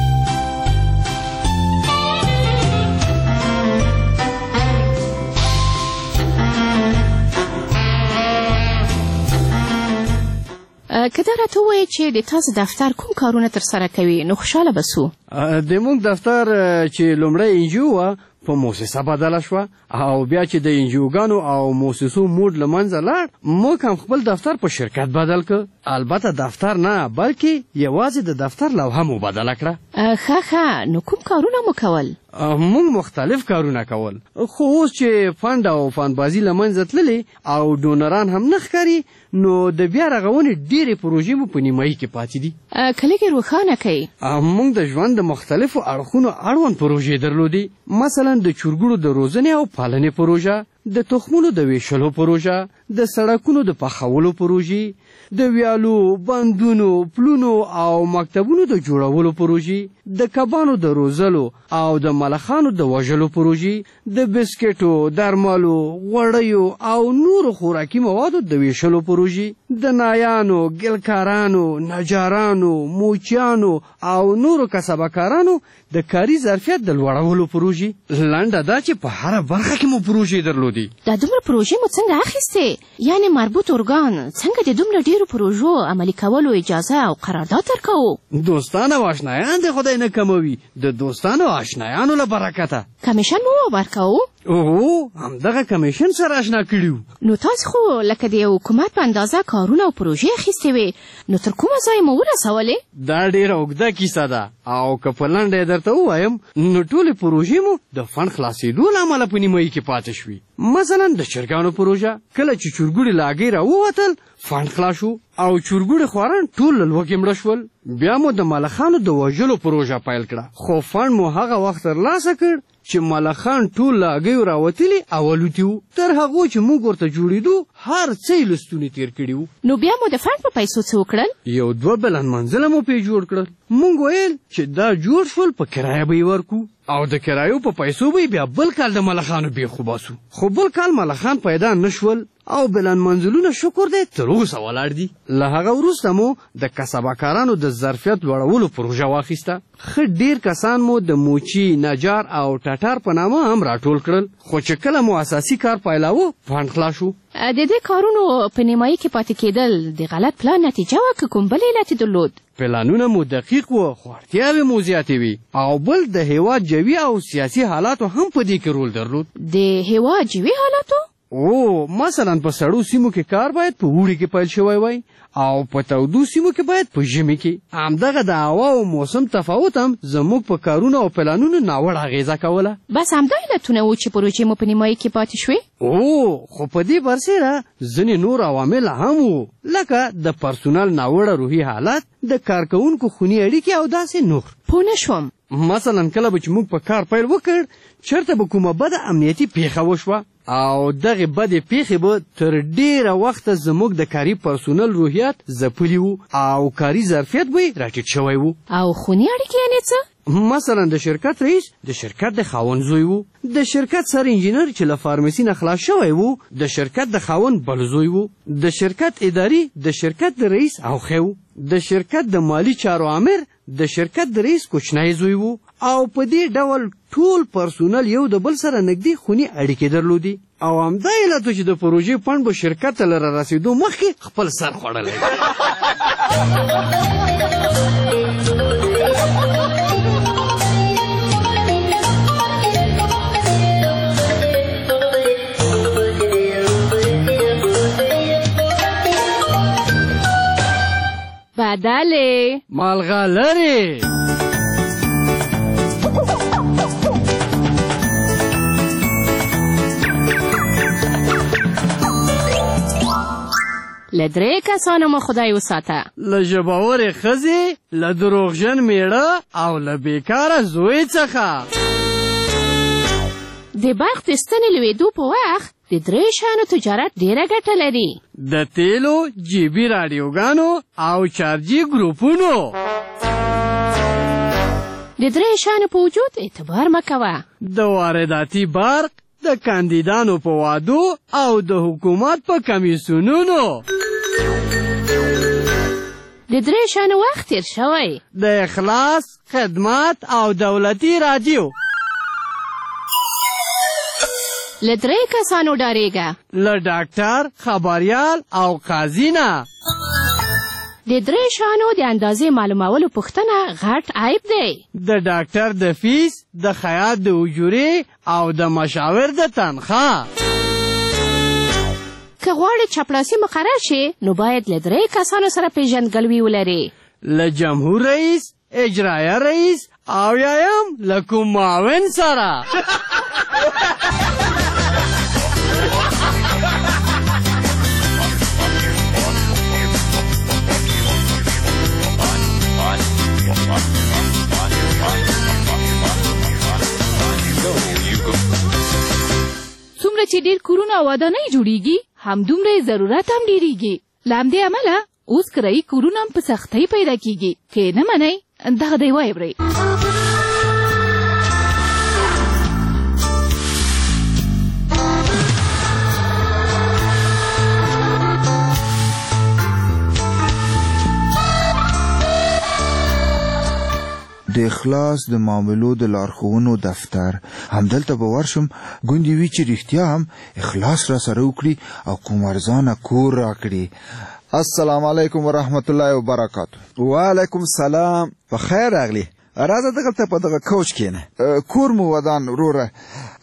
که دا راته ووایې چې د تاسو دفتر کوم کارونه ترسره کوي نو خوشحاله به سو د موږ دفتر چې لومړی انجیو وه په موسسه بدله شوه او بیا چې د انجیوګانو او موسسو موډ له منځه لاړ موږ هم خپل دفتر په شرکت بدل کړ البته دفتر نه بلکې یوازې د دفتر لوحه مو بدله کړه ښه ښه نو کوم کارونه مو کول موږ مختلف کارونه کول خو اوس چې فند او فندبازي له منځه تللې او ډونران هم نه ښکاري نو د بیا رغونې ډېرې پروژې مو په نیمایي کې پاتې دي که لږې روښانه کوي موږ د ژوند د مختلفو اړخونو اړوند پروژې درلودې مثلا د چرګوړو د روزنې او پالنې پروژه د تخمونو د ویشلو پروژه د سړکونو د پخولو پروژې د ویالو بندونو پلونو او مکتبونو د جوړولو پروژې د کبانو د روزلو او د ملخانو د وژلو پروژې د بسکټو درملو غوړیو او نورو خوراکي موادو د ویشلو پروژې د نایانو ګلکارانو نجارانو موچیانو او نورو کسبکارانو د کاري ظرفیت د لوړولو پروژې لنډه دا چې په هره برخه کې مو پروژې درلودې دا دومره پروژې مو څنګه اخیستې یعنې مربوط ارګان څنګه د دومره ډېرو پروژو عملي کولو اجازه او قرارداد درکوو دوستان او اشنایان د خدای نه کموي د دوستانو او اشنایانو له برکته کمیشن مو ورکوو اوه همدغه کمیشن سره اشنا کړي نو تاسو خو لکه د یو حکومت په اندازه کارونه او پروژې اخیستې وې نو تر کومه ځایه مو ورسولې دا ډېره اوږده کیسه ده او که په لنډه یې درته ووایم نو ټولې پروژې مو د فنډ خلاصېدو له امله په نیمایي کې پاتې شوي مثلا د چرګانو پروژه کله چې چرګوړي له هګۍ راووتل فنډ خلاص شو او چرګوړي خواران ټول له لوږې مړه شول بیا مو د ملخانو د وژلو پروژه پیل کړه خو فنډ مو هغه وخت ترلاسه کړ چې ملخان ټول له هګیو راوتلي او الوتي وو تر هغو چې موږ ورته جوړېدو هر څه یې له ستونې تېر کړي وو نو بیا مو د فنډ په پیسو څه وکړل یو دوه بلند منزله مو پرې جوړ کړل موږ ویل چې دا جوړ شول په کرایه به یې ورکو او د کرایو په پیسو به بیا بل کال د ملخانو بیخ وباسو خو بل کال ملخان پیدا نه شول او بلند منزلونه شکر دی تر اوسه ولاړ دي له هغه وروسته مو د کسبکارانو د ظرفیت لوړولو پروژه واخیسته ښه ډېر کسان مو د موچي نجار او ټټر په نامه هم راټول کړل خو چې کله مو اساسي کار پیلاوه فنډ خلاص شو د دې کارونو په نیمایي کې پاتې کېدل د غلط پلان نتیجه وه که کوم بل علت درلود؟ پلانونه مو دقیق وو خو اړتیاوې مو زیاتې وي او بل د هیواد جوي او سیاسي حالاتو هم په دې کې رول درلود. د هیواد جوي حالاتو؟ او مثلا په سړو سیمو کې کار باید په اوړي کې پیل شوی وای او په تودو سیمو کې باید په ژمي کې. همدغه د هوا او موسم تفاوت هم زموږ په کارونو او پلانونو ناوړه اغیزه کوله. بس همدا علتونه وو چې پروژې مو په نیمایي کې پاتې شوې؟ او خو په دې برسېره ځینې نور عوامل هم وو لکه د پرسونل ناوړه روحي حالت، د کارکوونکو خوني اړیکې او داسې نور. پوه نه شوم. مثلا کله به چې موږ په کار پیل وکړ چېرته به کومه بده امنیتي پیښه وشوه او دغه بدې پیښې به تر ډیره وخته زموږ د کاري پرسونل روحیات ځپلي وو او کاري ظرفیت به یې راټیټ شوی وو. او خوني اړیکې یعنې څه؟ مثلا د شرکت رئیس د شرکت د خاوند زوی وو، د شرکت سر انجینر چې له فارمسي نه خلاص شوی وو د شرکت د خاوند بل زوی وو، د شرکت اداري د شرکت د رئیس اخوی وو، د شرکت د مالی چارو امر د شرکت د رئیس کوچنی زوی وو او په دې ډول ټول پرسونل یو د بل سره نږدې خوني اړیکې درلودي او همدا علت چې د پروژې فنډ به شرکت ته له رارسېدو مخکې خپل سر خوړلی. بدله مالغلره له درې کسانو مو خدای وساته، له ژباورې ښځې، له دروغجن میړه او له بیکاره زوی څخه. د برق د ستنې لوېدو په وخت د درې شیانو تجارت ډېره ګټه لري: د تیلو، جیبي راډیوګانو او چارجي ګروپونو. د درې شیانو په وجود اعتبار مه کوه: د وارداتي برق، د کاندیدانو په وعدو او د حکومت په کمیسیونونو. د درې شیانو وخت تېر شوی: د اخلاص، خدمت او دولتي راډیو. له درې کسانو ډارېږه: له ډاکټر، خبریال او قاضي نه. د درې شیانو د اندازې معلومولو پوښتنه غټ عیب دی: د ډاکټر د فیس، د خیاط د اجورې او د مشاور د تنخواه. که غواړې چپړاسي مقرر شي نو باید له درې کسانو سره پیژندګلوي ولري: له جمهور رئیس، اجرایه رئیس او یایم له کوم معاون سره. څومره چې ډېر کورونه او ودانۍ جوړیږي همدومره یې ضرورت هم ډېریږي. له همدې امله اوس کرایي کورونه هم په سختۍ پیدا کیږي. که نه منئ دغه دی واورئ. د اخلاص د معاملو د لارښوونو دفتر. همدلته به ورشم ګوندې وي چې رښتیا هم اخلاص را سره وکړي او کوم ارزانه کور راکړي. السلام علیکم ورحمت الله وبرکاتو. وعلیکم سلام. په خیر راغلی. راځه دغلته په دغه کوچ کښېنه. کور مو ودان وروره.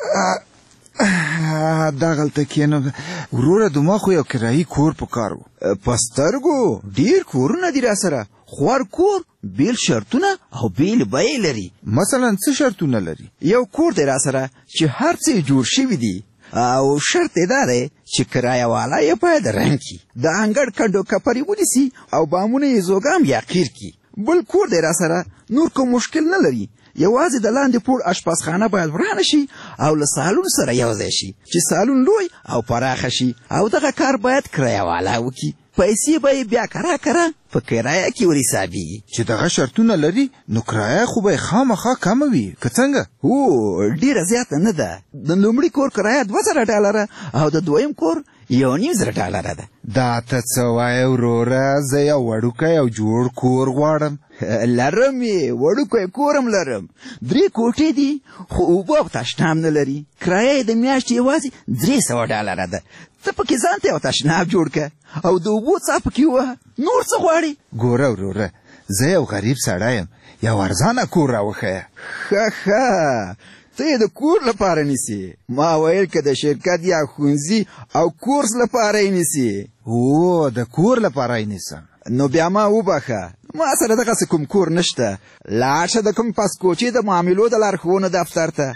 دغلته کښېنم. وروره دما خو یو کرایي کور په کار و. په سترګو ډېر کورونه دي را سره. خوار کور بیل شرطونه او بیل بیې لري. مثلا څه شرطونه لري؟ یو کور دی را سره چې هر څه جوړ شوي دي او شرط یې دا دی چې کرایه والا یې باید رنګ کړي، د انګړ کډو کپرې ونیسي او بامونه یې زوګام یا قیر کړي. بل کور دی را سره نور کوم مشکل نه لري، یوازې د لاندې پوړ اشپزخانه باید ورانه شي او له سالون سره یو ځای شي چې سالون لوی او پراخه شي او دغه کار باید کرایه والا وکړي. پیسې به یې بیا کرا کرا په کرایه کې ور حسابېږي. چې دغه شرطونه لري نو کرایه خو به یې خامخا کمه وي که څنګه؟ هو ډېره زیاته نه ده. د لومړي کور کرایه دوه زره ډالره او د دویم کور یو نیم زره ډالره ده. دا ته څه وایې وروره؟ زه یو وړوکی او جوړ کور غواړم. لرم یې، وړوکی کورم لرم. درې کوټې دي خو اوبه او تشناب نه لري. کرایه یې د میاشتې یوازې درې سوه ډالره ده. ته پکې ځان ته یو تشناب جوړ که او د اوبو څاه پکې ووهه. نور څه غواړې؟ ګوره وروره، زه یو غریب سړی یم، یو ارزانه کور راوښیه. ښه ښه، ته یې د کور لپاره نیسې. ما ویل که د شرکت یا ښوونځي او کورس لپاره یې نیسې. او د کور لپاره یې نیسم. نو بیا ما وبخه، ما سره دغسې کوم کور نشته. لاړ شه د کوم پاسکوچې د معاملو د لارښوونو دفتر ته.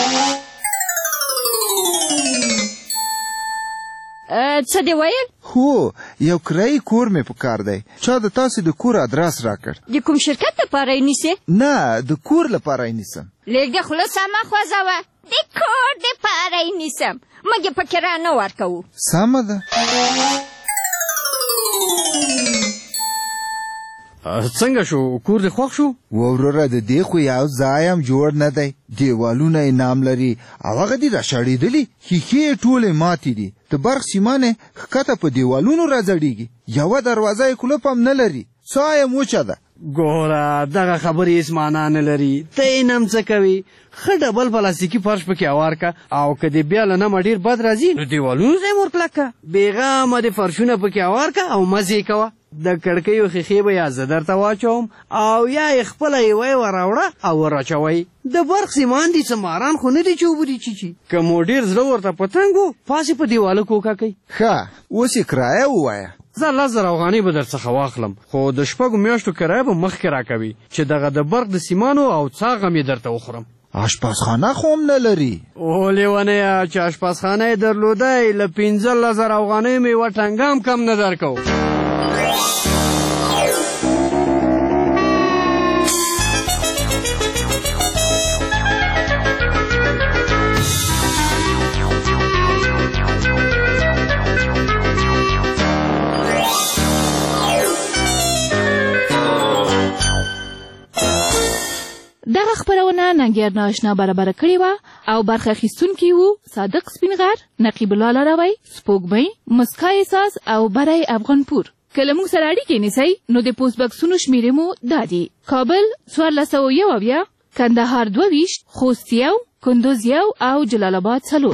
څه دې ویل؟ هو، یو کرایي کور مې په کار دی. چا د تاسې د کور ادرس راکړ. د کوم شرکت لپاره یې نیسې؟ نه، د کور لپاره یې نیسم. لږه خوله سمه خوځوه. د کور دپاره یې نیسم، موږ یې په کرایه نه ورکوو. سمه ده. څنګه شو؟ کور دې خوښ شو؟ وروره، د دې خو یو ځای هم جوړ نه دی. دیوالونه یې نام لري او هغه دي راشړېدلي. ښیښې یې ټولې ماتې دي. د برق سیمان یې ښکته په دیوالونو راځړېږي. یوه دروازه یې کلپ هم نه لري. ساه یې موچه ده. ګوره، دغه خبرې هېڅ معنا نه لري. ته یې نم څه کوې؟ ښه ډبل پلاستیکي فرش پکې هوار که او که دې بیا له نمه ډېر بد راځي نو دیوالونو ځای ور کلک که. بېغمه دې فرشونه پکې هوار که او مزې یې کوه. د کړکیو ښیښې به یا زه درته واچوم او یا یې خپله یوه ور راوړه او ور اچوئ. د برق سیمان دي څه ماران خو نه دي چې اوبه دي چیچي. که مو ډېر زړه ورته په تنګ و، پاسې په دیواله کوکه کوئ. ښه، اوس یې کرایه ووایه. زه لس زره افغانۍ به در څخه واخلم، خو د شپږو میاشتو کرایه به مخکې راکوي چې دغه د برق د سیمانو او څا غم یې درته وخورم. اشپزخانه خو هم نه لري. او لیونیه، چې اشپزخانه یې درلودی له پنځلس زره افغانیو مې یوه ټنګه هم کم نه درکو. دغه خپرونه ننګیار ناشنا برابره کړې وه او برخه اخیستونکي وو صادق سپینغر، نقیب الله لاروی، سپوږمۍ، مسکا احساس او بری افغانپور. که له موږ سره اړیکې نیسئ نو د پوسټ بکسونو شمېرې مو دا دي: کابل څوارلس سوه یو اویا، کندهار دوه ویشت، خوست یو، کندوز یو او جلال آباد څلور.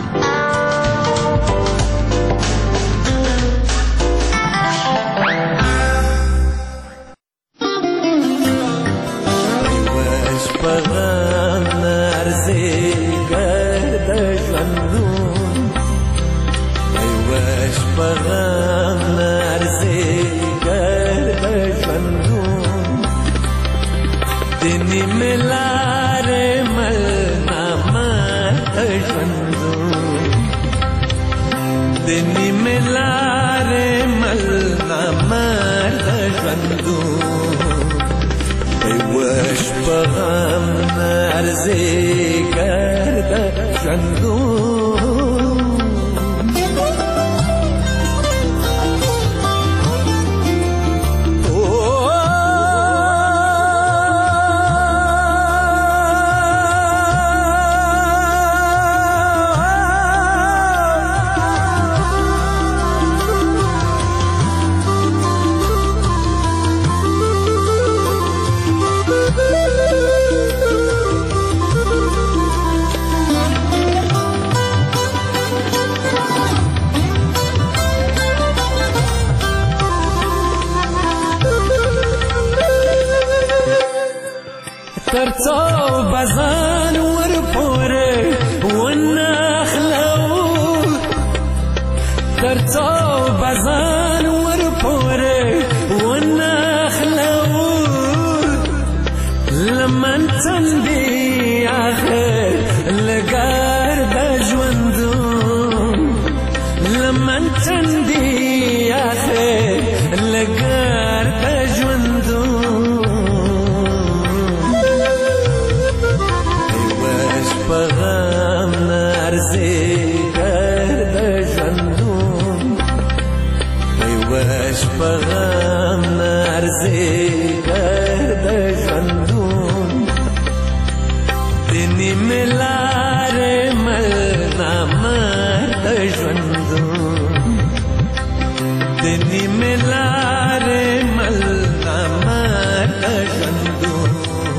نیمې لارې مل نامه ژوندون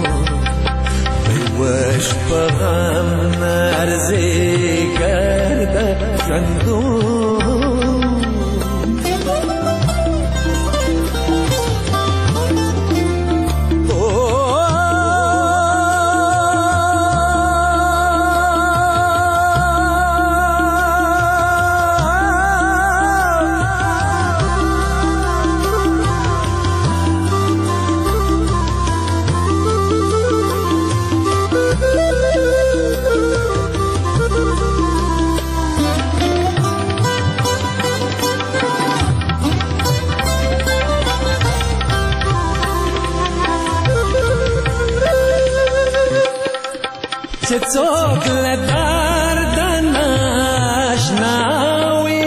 یوه شپه غم نه ارزیګر د ژوندون چې څوک له درده ناشنا وي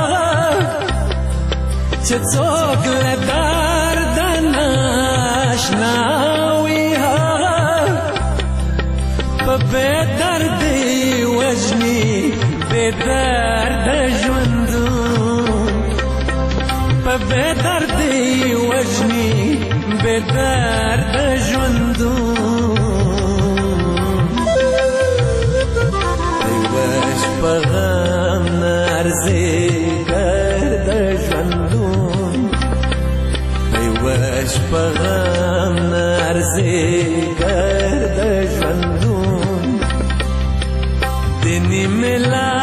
چې څوک له درده ناشنا وي په بې دردي وژني بې درده ژوندون په بې دردي وژني بې درده ژوندون په غم نه ارزیګر د ژوندون یوه شپه غم نه ارزیګر د ژوندون د نیمې لارې